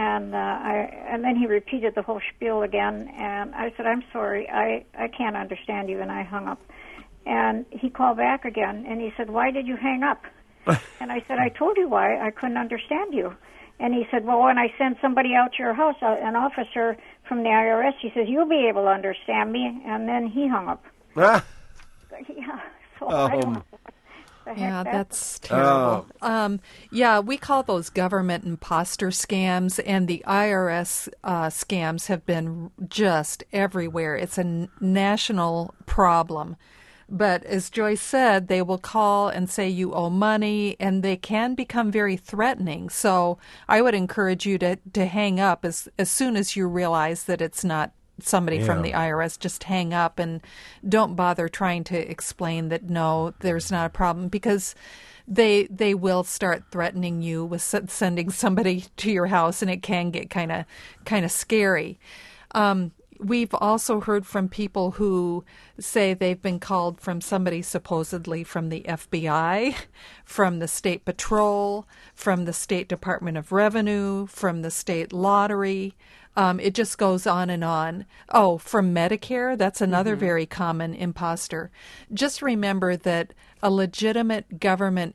then he repeated the whole spiel again. And I said, I'm sorry, I can't understand you. And I hung up. And he called back again, and he said, why did you hang up? And I said, I told you why. I couldn't understand you. And he said, well, when I send somebody out to your house, an officer from the IRS, he says, you'll be able to understand me. And then he hung up. Yeah, so I don't know. Yeah, that's terrible. Yeah, we call those government imposter scams, and the IRS scams have been just everywhere. It's a national problem. But as Joyce said, they will call and say you owe money, and they can become very threatening. So I would encourage you to hang up as soon as you realize that it's not somebody from the IRS. Just hang up and don't bother trying to explain that, no, there's not a problem, because they will start threatening you with sending somebody to your house, and it can get kind of scary. We've also heard from people who say they've been called from somebody supposedly from the FBI, from the State Patrol, from the State Department of Revenue, from the State Lottery. It just goes on and on. Oh, from Medicare, that's another very common imposter. Just remember that a legitimate government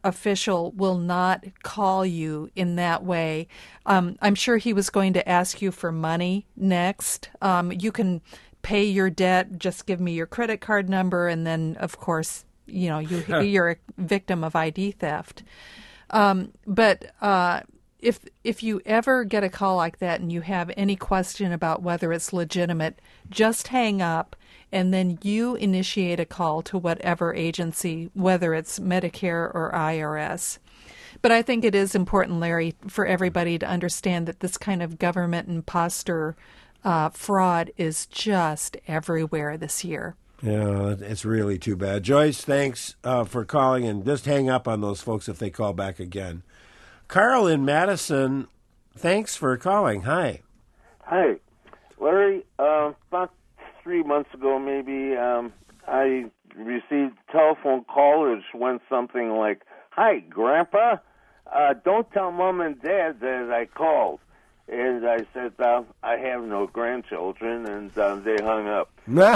official will not call you in that way. I'm sure he was going to ask you for money next. You can pay your debt, just give me your credit card number, and then, of course, you're a victim of ID theft. But if you ever get a call like that and you have any question about whether it's legitimate, just hang up and then you initiate a call to whatever agency, whether it's Medicare or IRS. But I think it is important, Larry, for everybody to understand that this kind of government imposter fraud is just everywhere this year. Yeah, it's really too bad. Joyce, thanks for calling, and just hang up on those folks if they call back again. Carl in Madison, thanks for calling. Hi. Hi. Larry, about 3 months ago maybe, I received a telephone call which went something like, "Hi, Grandpa, don't tell Mom and Dad that I called." And I said, "I have no grandchildren," and they hung up.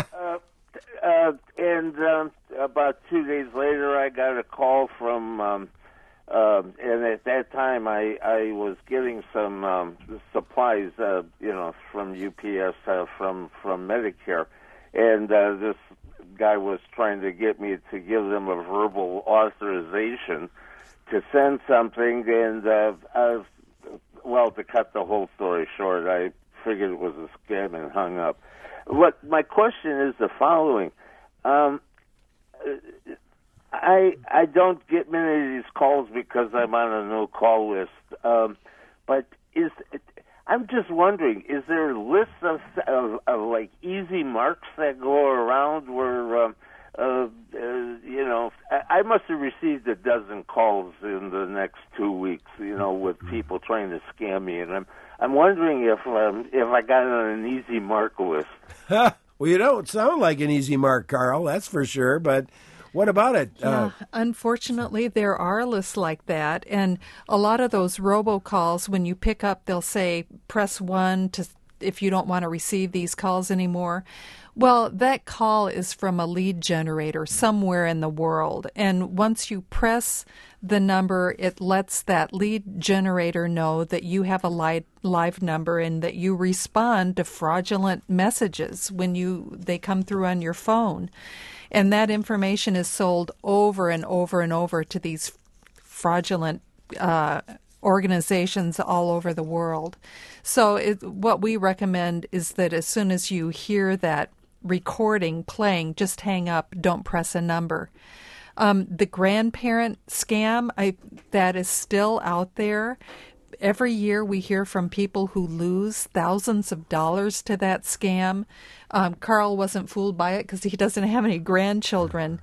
And about 2 days later, I got a call from, and at that time, I was getting some supplies, from UPS, from Medicare, and this guy was trying to get me to give them a verbal authorization to send something, and to cut the whole story short, I figured it was a scam and hung up. My question is the following. I don't get many of these calls because I'm on a no-call list, but I'm just wondering, is there lists of like easy marks that go around where, I must have received a dozen calls in the next 2 weeks, with people trying to scam me, and I'm wondering if I got on an easy mark list. Well, you don't sound like an easy mark, Carl, that's for sure, but what about it? Yeah, unfortunately, there are lists like that, and a lot of those robocalls, when you pick up, they'll say, press 1 if you don't want to receive these calls anymore. Well, that call is from a lead generator somewhere in the world, and once you press the number, it lets that lead generator know that you have a live number and that you respond to fraudulent messages when they come through on your phone. And that information is sold over and over and over to these fraudulent organizations all over the world. So what we recommend is that as soon as you hear that recording playing, just hang up, don't press a number. The grandparent scam, that is still out there. Every year we hear from people who lose thousands of dollars to that scam. Carl wasn't fooled by it because he doesn't have any grandchildren.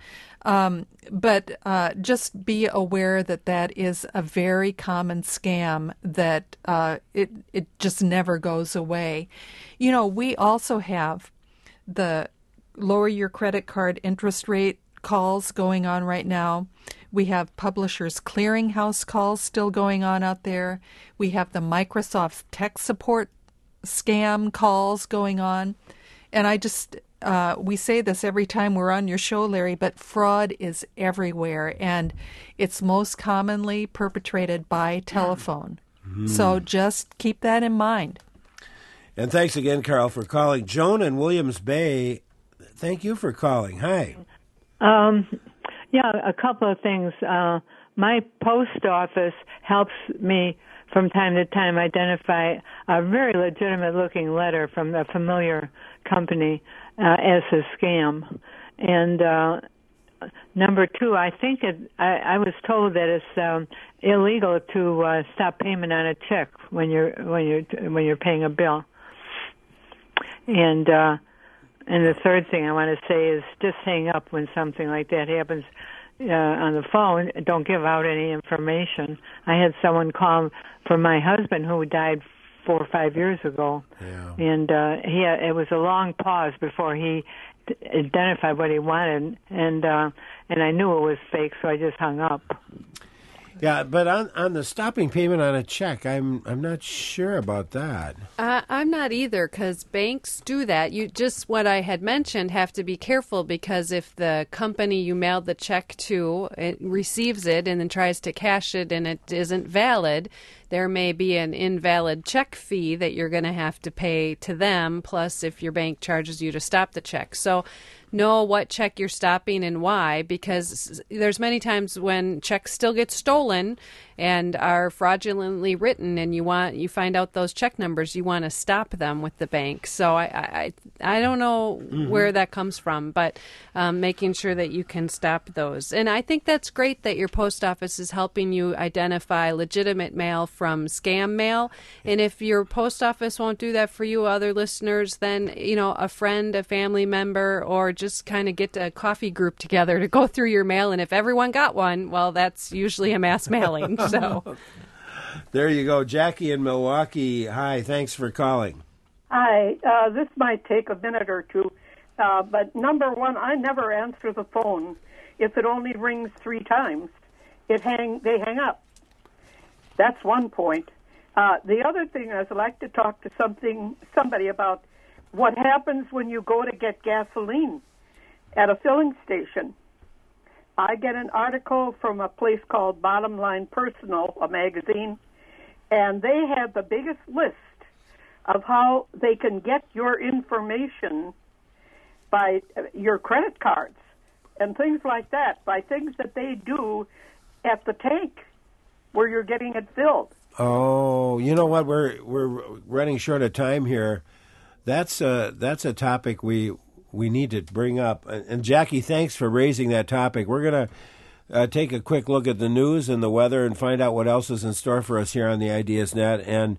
But just be aware that is a very common scam, that it just never goes away. We also have the lower your credit card interest rate calls going on right now. We have Publishers Clearinghouse calls still going on out there. We have the Microsoft tech support scam calls going on. And we say this every time we're on your show, Larry, but fraud is everywhere, and it's most commonly perpetrated by telephone. So just keep that in mind. And thanks again, Carl, for calling. Joan in Williams Bay, thank you for calling. Hi. Yeah, a couple of things. My post office helps me from time to time identify a very legitimate-looking letter from a familiar company as a scam. And number two, I think I was told that it's illegal to stop payment on a check when you're paying a bill. And the third thing I want to say is just hang up when something like that happens on the phone. Don't give out any information. I had someone call for my husband who died 4 or 5 years ago, and it was a long pause before he identified what he wanted, and I knew it was fake, so I just hung up. Yeah, but on the stopping payment on a check, I'm not sure about that. I'm not either, because banks do that. You just, what I had mentioned, have to be careful, because if the company you mailed the check to it receives it and then tries to cash it and it isn't valid, there may be an invalid check fee that you're going to have to pay to them, plus if your bank charges you to stop the check. So know what check you're stopping and why, because there's many times when checks still get stolen and are fraudulently written, and you find out those check numbers, you want to stop them with the bank. So I don't know where that comes from, but making sure that you can stop those. And I think that's great that your post office is helping you identify legitimate mail from scam mail. And if your post office won't do that for you, other listeners, then a friend, a family member, or just kind of get a coffee group together to go through your mail. And if everyone got one, well, that's usually a mass mailing. So there you go. Jackie in Milwaukee. Hi, thanks for calling. Hi. This might take a minute or two, but number one, I never answer the phone. If it only rings 3 times, they hang up. That's one point. The other thing is, I'd like to talk to somebody about what happens when you go to get gasoline at a filling station. I get an article from a place called Bottom Line Personal, a magazine, and they have the biggest list of how they can get your information by your credit cards and things like that, by things that they do at the tank where you're getting it filled. Oh, you know what? We're running short of time here. That's a topic we need to bring up. And Jackie, thanks for raising that topic. We're going to take a quick look at the news and the weather and find out what else is in store for us here on the Ideas Net. And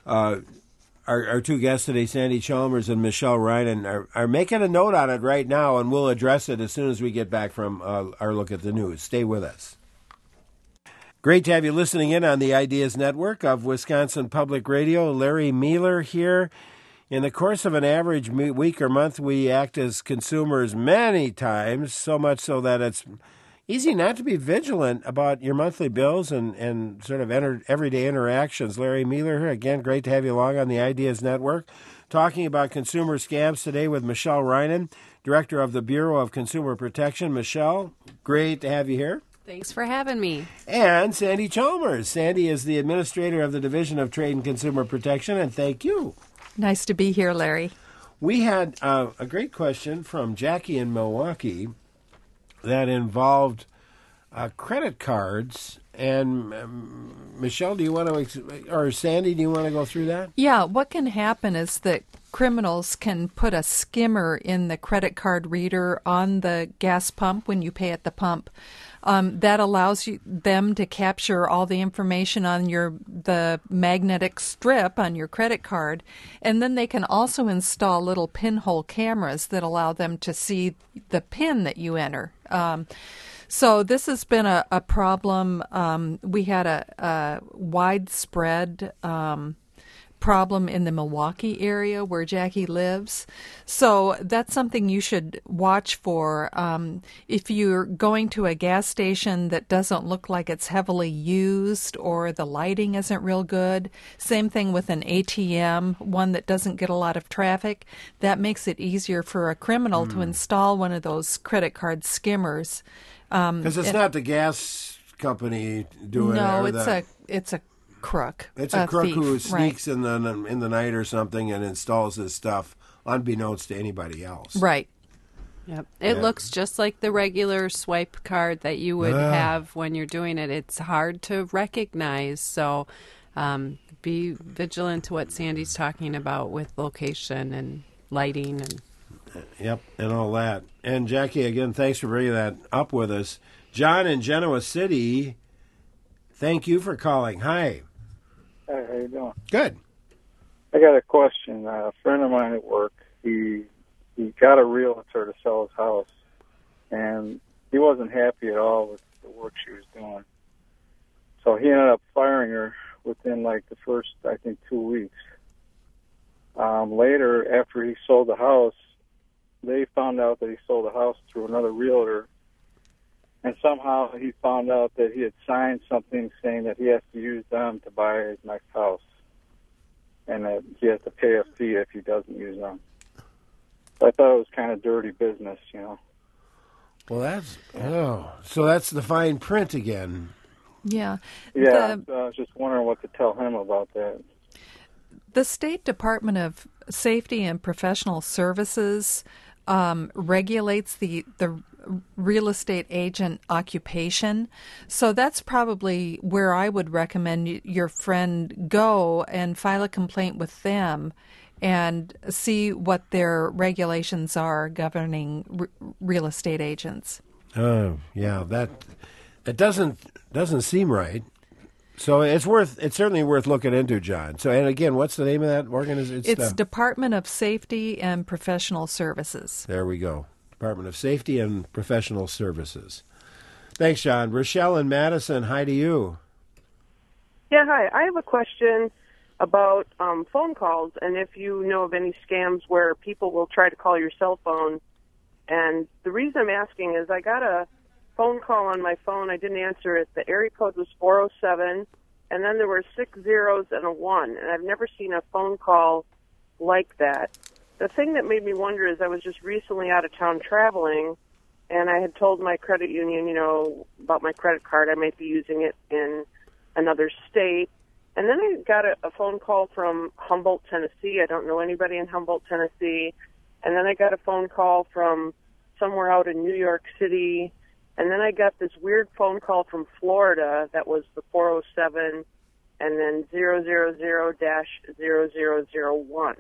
our two guests today, Sandy Chalmers and Michelle Reinen, are making a note on it right now, and we'll address it as soon as we get back from our look at the news. Stay with us. Great to have you listening in on the Ideas Network of Wisconsin Public Radio. Larry Mueller here. In the course of an average week or month, we act as consumers many times, so much so that it's easy not to be vigilant about your monthly bills and sort of everyday interactions. Larry Mueller here. Again, great to have you along on the Ideas Network. Talking about consumer scams today with Michelle Reinen, Director of the Bureau of Consumer Protection. Michelle, great to have you here. Thanks for having me. And Sandy Chalmers. Sandy is the Administrator of the Division of Trade and Consumer Protection, and thank you. Nice to be here, Larry. We had a great question from Jackie in Milwaukee that involved credit cards. And Michelle, do you want to, or Sandy, do you want to go through that? Yeah, what can happen is that criminals can put a skimmer in the credit card reader on the gas pump when you pay at the pump. That allows them to capture all the information on the magnetic strip on your credit card, and then they can also install little pinhole cameras that allow them to see the PIN that you enter. So this has been a problem. We had a widespread problem in the Milwaukee area where Jackie lives. So that's something you should watch for. If you're going to a gas station that doesn't look like it's heavily used or the lighting isn't real good, same thing with an ATM, one that doesn't get a lot of traffic, that makes it easier for a criminal to install one of those credit card skimmers. Because it's not the gas company doing it. No, it's a crook. It's a crook thief, who sneaks right. in the night or something and installs this stuff unbeknownst to anybody else. Right. Yep. It looks just like the regular swipe card that you would have when you're doing it. It's hard to recognize, so be vigilant to what Sandy's talking about with location and lighting and Yep, and all that. And Jackie, again, thanks for bringing that up with us. John in Genoa City, thank you for calling. Hi. Hey, how you doing? Good. I got a question. A friend of mine at work, he got a realtor to sell his house, and he wasn't happy at all with the work she was doing. So he ended up firing her within like the first, I think, 2 weeks. Later, after he sold the house, they found out that he sold the house through another realtor, and somehow he found out that he had signed something saying that he has to use them to buy his next house, and that he has to pay a fee if he doesn't use them. So I thought it was kind of dirty business, you know. Well, so that's the fine print again. Yeah. Yeah, so I was just wondering what to tell him about that. The State Department of Safety and Professional Services regulates the real estate agent occupation. So that's probably where I would recommend your friend go and file a complaint with them and see what their regulations are governing real estate agents. Oh, yeah, that doesn't seem right. So it's certainly worth looking into, John. So, and again, what's the name of that organization? It's Department of Safety and Professional Services. There we go. Department of Safety and Professional Services. Thanks, John. Rochelle in Madison, hi to you. Yeah, hi. I have a question about phone calls, and if you know of any scams where people will try to call your cell phone. And the reason I'm asking is I got a phone call on my phone. I didn't answer it. The area code was 407, and then there were 6 zeros and a 1, and I've never seen a phone call like that. The thing that made me wonder is I was just recently out of town traveling, and I had told my credit union, about my credit card. I might be using it in another state. And then I got a phone call from Humboldt, Tennessee. I don't know anybody in Humboldt, Tennessee. And then I got a phone call from somewhere out in New York City. And then I got this weird phone call from Florida that was the 407 and then 000-0001.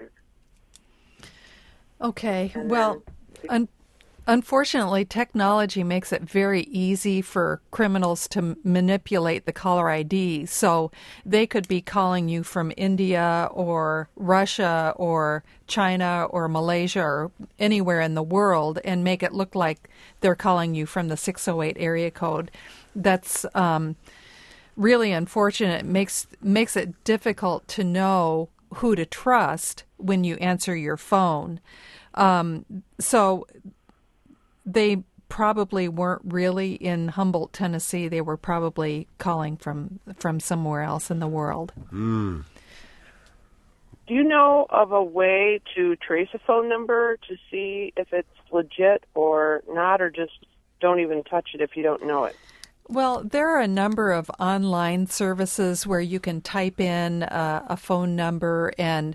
Okay. Well, unfortunately, technology makes it very easy for criminals to manipulate the caller ID. So they could be calling you from India or Russia or China or Malaysia or anywhere in the world and make it look like they're calling you from the 608 area code. That's really unfortunate. It makes it difficult to know who to trust when you answer your phone. So they probably weren't really in Humboldt, Tennessee. They were probably calling from somewhere else in the world. Mm. Do you know of a way to trace a phone number to see if it's legit or not, or just don't even touch it if you don't know it? Well, there are a number of online services where you can type in a phone number and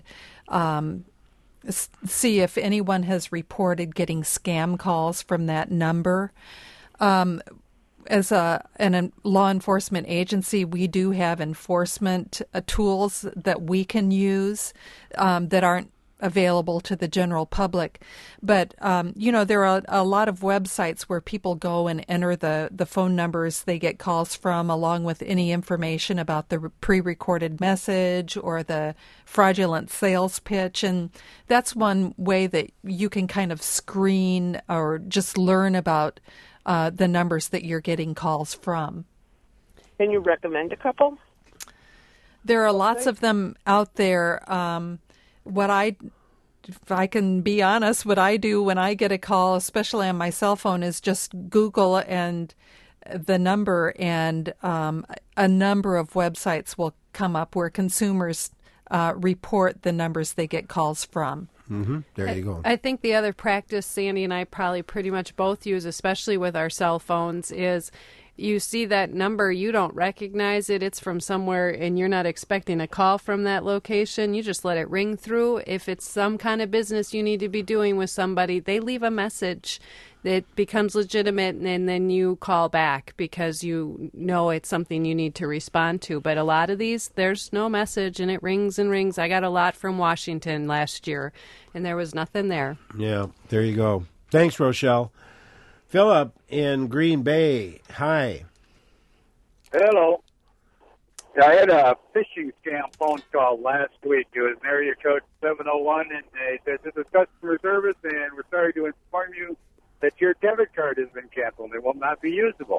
see if anyone has reported getting scam calls from that number. As a law enforcement agency, we do have enforcement tools that we can use that aren't available to the general public. But, there are a lot of websites where people go and enter the phone numbers they get calls from, along with any information about the pre-recorded message or the fraudulent sales pitch. And that's one way that you can kind of screen or just learn about the numbers that you're getting calls from. Can you recommend a couple? There are lots of them out there. If I can be honest, what I do when I get a call, especially on my cell phone, is just Google and the number, and a number of websites will come up where consumers report the numbers they get calls from. Mm-hmm. There you go. I think the other practice Sandy and I probably pretty much both use, especially with our cell phones, is you see that number, you don't recognize it, it's from somewhere, and you're not expecting a call from that location. You just let it ring through. If it's some kind of business you need to be doing with somebody, they leave a message that becomes legitimate, and then you call back because you know it's something you need to respond to. But a lot of these, there's no message, and it rings and rings. I got a lot from Washington last year, and there was nothing there. Yeah, there you go. Thanks, Rochelle. Philip in Green Bay. Hi. Hello. I had a phishing scam phone call last week. It was an area code 701, and they said, "This is customer service, and we're sorry to inform you that your debit card has been canceled. It will not be usable."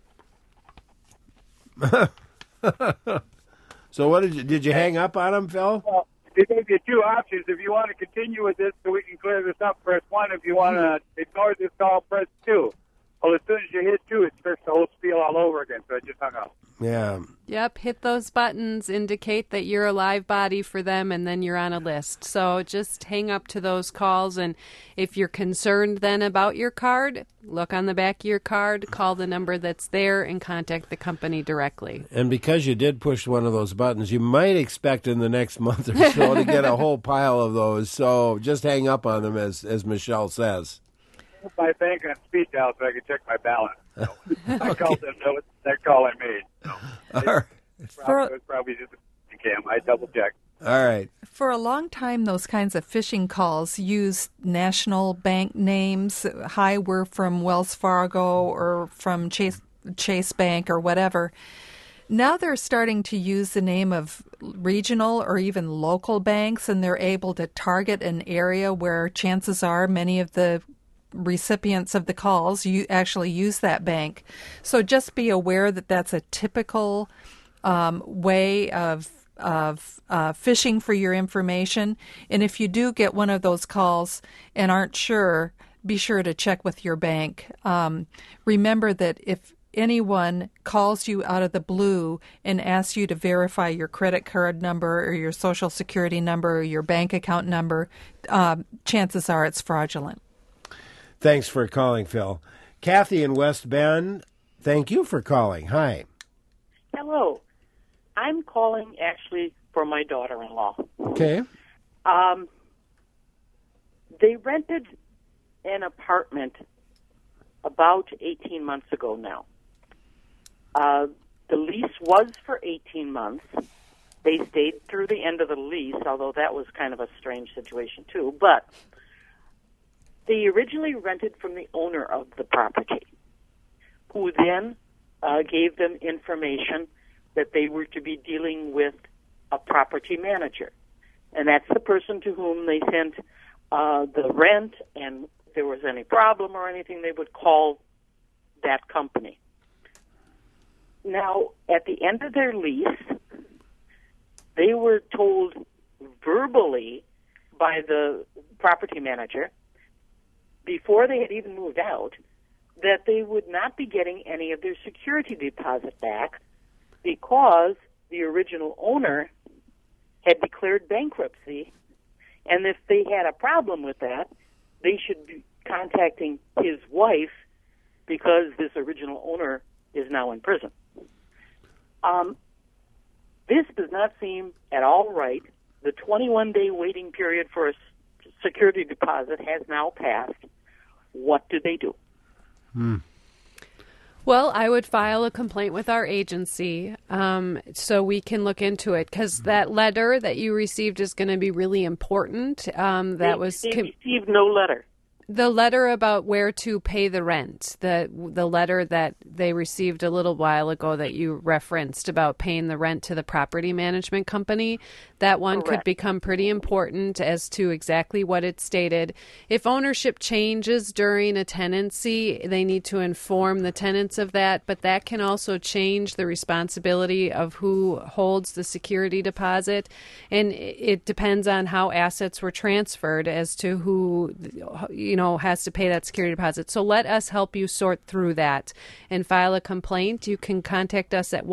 So what did you hang up on him, Phil? Well, they gave you two options. If you want to continue with this so we can clear this up, press 1. If you want to ignore this call, press 2. Well, as soon as you hit 2, it starts the whole spiel all over again, so I just hung up. Yeah. Yep, hit those buttons, indicate that you're a live body for them, and then you're on a list. So just hang up to those calls, and if you're concerned then about your card, look on the back of your card, call the number that's there, and contact the company directly. And because you did push one of those buttons, you might expect in the next month or so to get a whole pile of those. So just hang up on them, as Michelle says. My bank on speed dial so I can check my balance. So I called them. That call I made. So it was probably just a scam. I double checked. All right. For a long time, those kinds of phishing calls used national bank names. Hi, we're from Wells Fargo or from Chase Bank or whatever. Now they're starting to use the name of regional or even local banks, and they're able to target an area where chances are many of the recipients of the calls you actually use that bank. So just be aware that that's a typical way of phishing for your information. And if you do get one of those calls and aren't sure, be sure to check with your bank. Remember that if anyone calls you out of the blue and asks you to verify your credit card number or your social security number or your bank account number, chances are it's fraudulent. Thanks for calling, Phil. Kathy in West Bend, thank you for calling. Hi. Hello. I'm calling actually for my daughter-in-law. Okay. They rented an apartment about 18 months ago now. The lease was for 18 months. They stayed through the end of the lease, although that was kind of a strange situation too. But they originally rented from the owner of the property, who then gave them information that they were to be dealing with a property manager. And that's the person to whom they sent the rent, and if there was any problem or anything, they would call that company. Now, at the end of their lease, they were told verbally by the property manager, before they had even moved out, that they would not be getting any of their security deposit back because the original owner had declared bankruptcy, and if they had a problem with that, they should be contacting his wife because this original owner is now in prison. This does not seem at all right. The 21-day waiting period for a security deposit has now passed. What do they do? Well, I would file a complaint with our agency so we can look into it, because that letter that you received is going to be really important. They received no letter. The letter about where to pay the rent, the letter that they received a little while ago that you referenced about paying the rent to the property management company, that one could become pretty important as to exactly what it stated. If ownership changes during a tenancy, they need to inform the tenants of that, but that can also change the responsibility of who holds the security deposit, and it depends on how assets were transferred as to who has to pay that security deposit. So let us help you sort through that and file a complaint. You can contact us at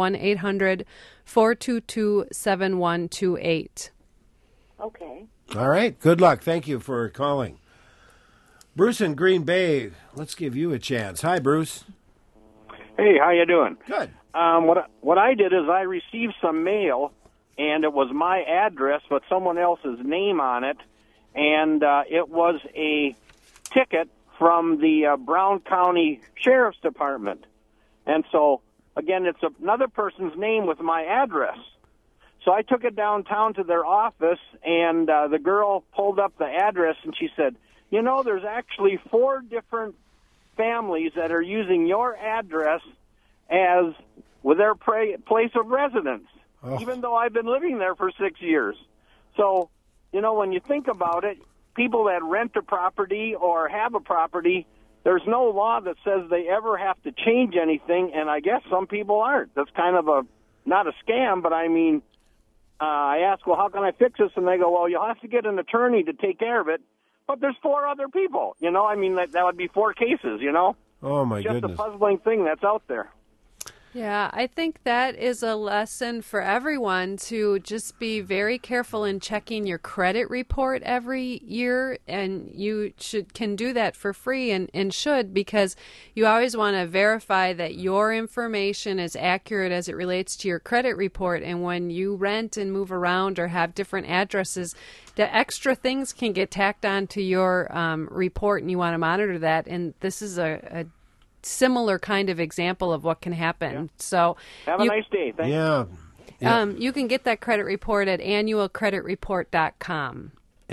1-800-422-7128. Okay. All right. Good luck. Thank you for calling. Bruce in Green Bay, let's give you a chance. Hi, Bruce. Hey, how you doing? Good. What I did is I received some mail, and it was my address but someone else's name on it, and it was a ticket from the Brown County Sheriff's Department. And so, again, it's another person's name with my address. So I took it downtown to their office, and the girl pulled up the address, and she said, there's actually 4 different families that are using your address as with their place of residence, even though I've been living there for 6 years. So, when you think about it, people that rent a property or have a property, there's no law that says they ever have to change anything, and I guess some people aren't. That's kind of not a scam, but I mean, I ask, well, how can I fix this? And they go, well, you'll have to get an attorney to take care of it. But there's 4 other people, that would be 4 cases, Oh, my just goodness. a puzzling thing that's out there. Yeah, I think that is a lesson for everyone to just be very careful in checking your credit report every year, and you can do that for free and should, because you always want to verify that your information is accurate as it relates to your credit report. And when you rent and move around or have different addresses, the extra things can get tacked onto your report, and you want to monitor that. And this is a similar kind of example of what can happen. Yeah. So have a nice day. Thanks. Yeah. You can get that credit report at annualcreditreport.com.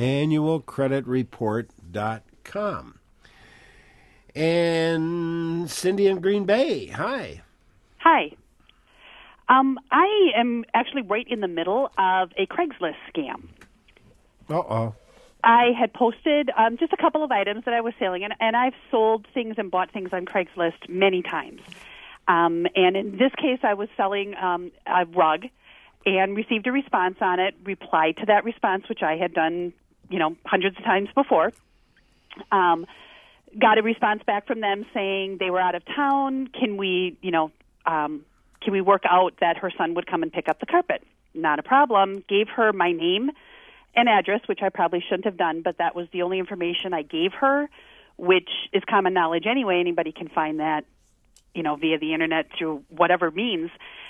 Annualcreditreport.com. And Cindy in Green Bay. Hi. Hi. I am actually right in the middle of a Craigslist scam. Uh-oh. I had posted just a couple of items that I was selling, and I've sold things and bought things on Craigslist many times. And in this case, I was selling a rug and received a response on it, replied to that response, which I had done, hundreds of times before. Got a response back from them saying they were out of town. Can we work out that her son would come and pick up the carpet? Not a problem. Gave her my name and address, which I probably shouldn't have done, but that was the only information I gave her, which is common knowledge anyway. Anybody can find that, via the internet through whatever means.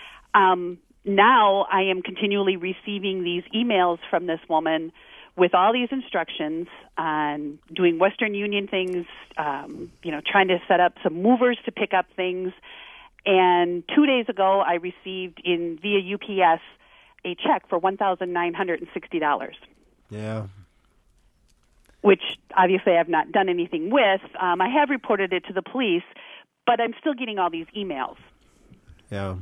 Now I am continually receiving these emails from this woman with all these instructions on doing Western Union things, trying to set up some movers to pick up things. And 2 days ago, I received via UPS a check for $1,960. Yeah. Which obviously I've not done anything with. I have reported it to the police, but I'm still getting all these emails. Yeah.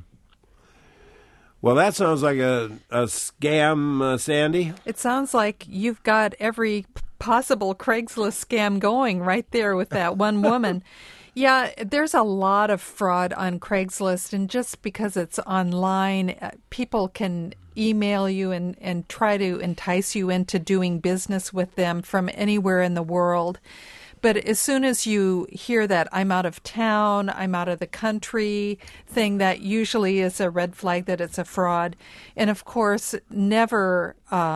Well, that sounds like a scam, Sandy. It sounds like you've got every possible Craigslist scam going right there with that one woman. Yeah, there's a lot of fraud on Craigslist, and just because it's online, people can email you and try to entice you into doing business with them from anywhere in the world. But as soon as you hear that I'm out of town, I'm out of the country thing, that usually is a red flag that it's a fraud. And of course, never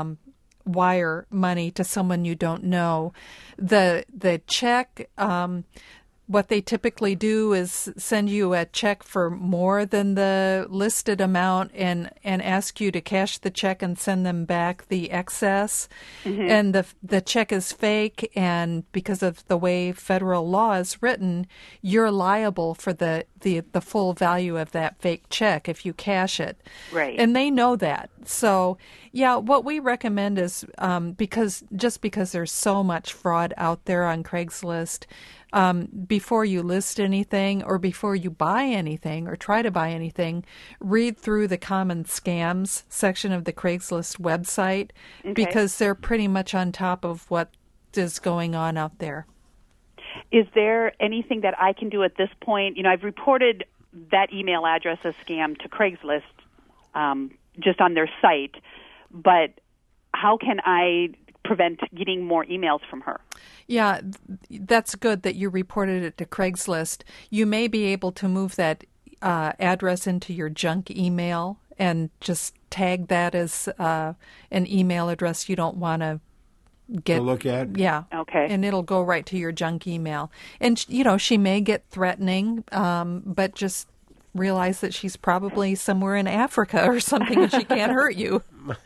wire money to someone you don't know. The check, what they typically do is send you a check for more than the listed amount and ask you to cash the check and send them back the excess. Mm-hmm. And the check is fake, and because of the way federal law is written, you're liable for the full value of that fake check if you cash it. Right. And they know that. So, yeah, what we recommend is because there's so much fraud out there on Craigslist, before you list anything or before you buy anything or try to buy anything, read through the common scams section of the Craigslist website, because they're pretty much on top of what is going on out there. Is there anything that I can do at this point? I've reported that email address as scam to Craigslist just on their site, but how can I prevent getting more emails from her? Yeah, that's good that you reported it to Craigslist. You may be able to move that address into your junk email and just tag that as an email address you don't want to get to look at. Yeah. Okay. And it'll go right to your junk email. And she may get threatening, but just realize that she's probably somewhere in Africa or something and she can't hurt you.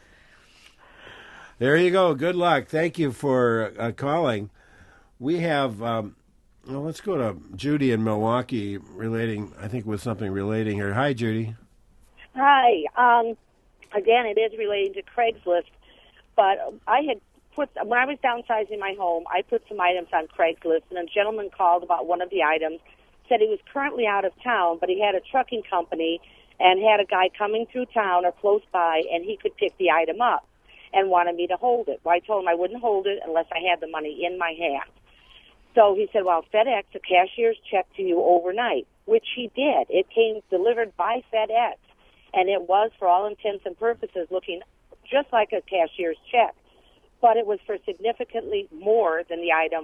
There you go. Good luck. Thank you for calling. We have, let's go to Judy in Milwaukee with something relating here. Hi, Judy. Hi. Again, it is relating to Craigslist, but I had when I was downsizing my home, I put some items on Craigslist, and a gentleman called about one of the items, said he was currently out of town, but he had a trucking company and had a guy coming through town or close by, and he could pick the item up and wanted me to hold it. Well, I told him I wouldn't hold it unless I had the money in my hand. So he said, well, FedEx, a cashier's check to you overnight, which he did. It came delivered by FedEx, and it was, for all intents and purposes, looking just like a cashier's check. But it was for significantly more than the item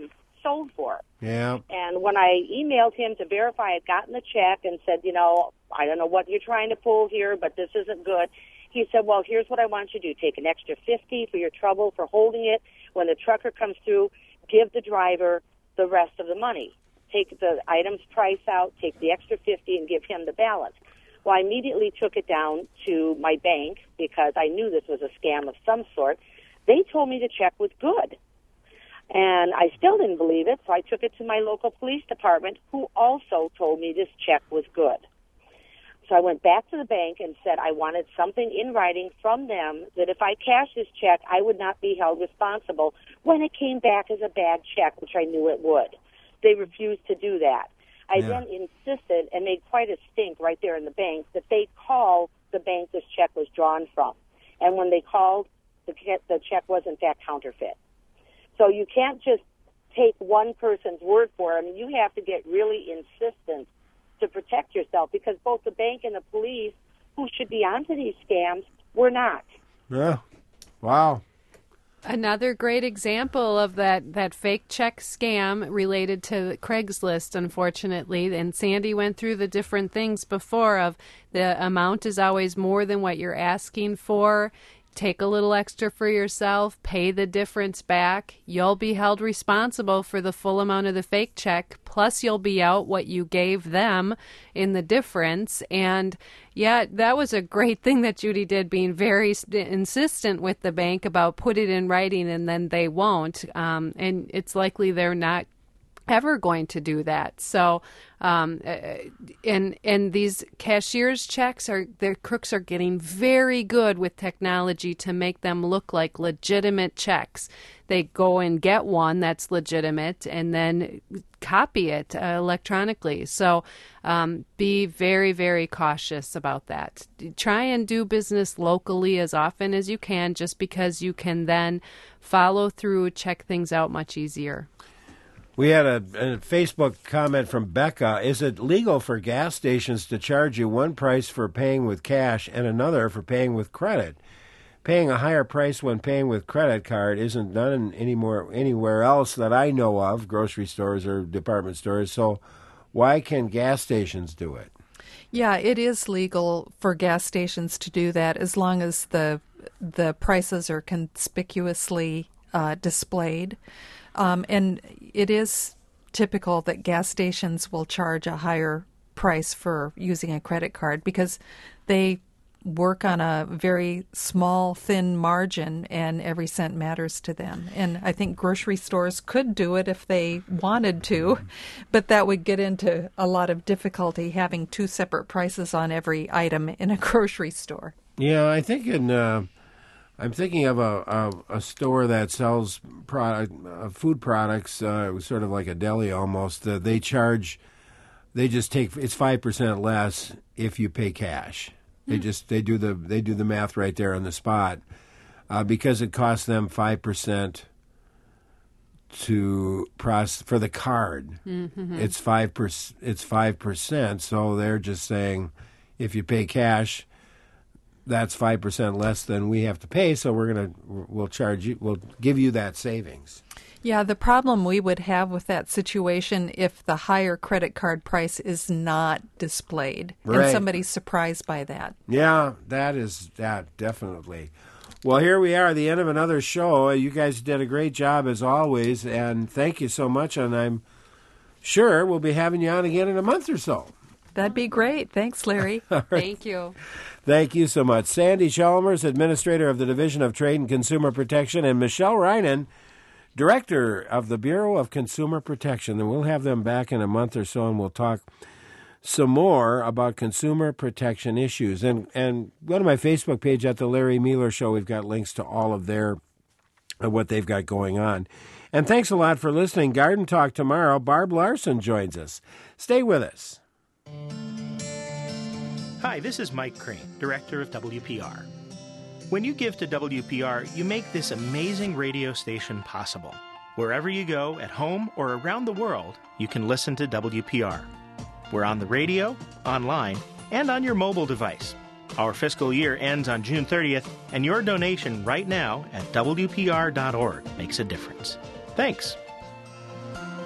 sold for. Yeah. And when I emailed him to verify I'd gotten the check and said, you know, I don't know what you're trying to pull here, but this isn't good, he said, well, here's what I want you to do. Take an extra $50 for your trouble for holding it. When the trucker comes through, give the driver the rest of the money. Take the item's price out, take the extra $50, and give him the balance. Well, I immediately took it down to my bank because I knew this was a scam of some sort. They told me the check was good. And I still didn't believe it, so I took it to my local police department, who also told me this check was good. So I went back to the bank and said I wanted something in writing from them that if I cashed this check, I would not be held responsible when it came back as a bad check, which I knew it would. They refused to do that. I then insisted and made quite a stink right there in the bank that they call the bank this check was drawn from. And when they called, the check was in fact counterfeit. So you can't just take one person's word for it. I mean, you have to get really insistent to protect yourself, because both the bank and the police, who should be onto these scams, were not. Yeah. Wow. Another great example of that fake check scam related to Craigslist, unfortunately. And Sandy went through the different things before of the amount is always more than what you're asking for. Take a little extra for yourself, pay the difference back. You'll be held responsible for the full amount of the fake check, plus you'll be out what you gave them in the difference. And yeah, that was a great thing that Judy did, being very insistent with the bank about put it in writing, and then they won't. And it's likely they're not ever going to do that. So, and these cashier's checks their crooks are getting very good with technology to make them look like legitimate checks. They go and get one that's legitimate and then copy it electronically. So, be very, very cautious about that. Try and do business locally as often as you can, just because you can then follow through, check things out much easier. We had a Facebook comment from Becca. Is it legal for gas stations to charge you one price for paying with cash and another for paying with credit? Paying a higher price when paying with credit card isn't done anywhere else that I know of, grocery stores or department stores. So why can gas stations do it? Yeah, it is legal for gas stations to do that as long as the prices are conspicuously displayed. And it is typical that gas stations will charge a higher price for using a credit card because they work on a very small, thin margin, and every cent matters to them. And I think grocery stores could do it if they wanted to, but that would get into a lot of difficulty having two separate prices on every item in a grocery store. Yeah, I think I'm thinking of a store that sells food products, sort of like a deli almost. They just take, it's 5% less if you pay cash. They do the math right there on the spot, because it costs them 5% to process for the card. Mm-hmm. It's 5%. So they're just saying, if you pay cash, that's 5% less than we have to pay, so we'll charge you, we'll give you that savings. Yeah, the problem we would have with that situation if the higher credit card price is not displayed, right, and somebody's surprised by that. Yeah, that definitely. Well, here we are, the end of another show. You guys did a great job as always, and thank you so much, and I'm sure we'll be having you on again in a month or so. That'd be great. Thanks, Larry. Right. Thank you. Thank you so much. Sandy Chalmers, Administrator of the Division of Trade and Consumer Protection, and Michelle Reinen, Director of the Bureau of Consumer Protection. And we'll have them back in a month or so, and we'll talk some more about consumer protection issues. And go to my Facebook page at The Larry Mueller Show. We've got links to all of what they've got going on. And thanks a lot for listening. Garden Talk tomorrow. Barb Larson joins us. Stay with us. Hi, this is Mike Crane, Director of WPR. When you give to WPR, you make this amazing radio station possible. Wherever you go, at home or around the world, you can listen to WPR. We're on the radio, online, and on your mobile device. Our fiscal year ends on June 30th, and your donation right now at WPR.org makes a difference. Thanks.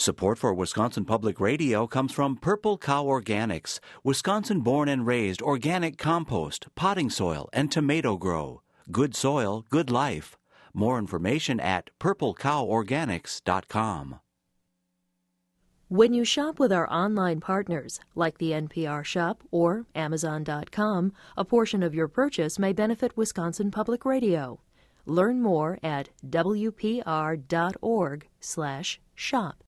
Support for Wisconsin Public Radio comes from Purple Cow Organics, Wisconsin-born and raised organic compost, potting soil, and tomato grow. Good soil, good life. More information at purplecoworganics.com. When you shop with our online partners, like the NPR Shop or Amazon.com, a portion of your purchase may benefit Wisconsin Public Radio. Learn more at wpr.org/shop.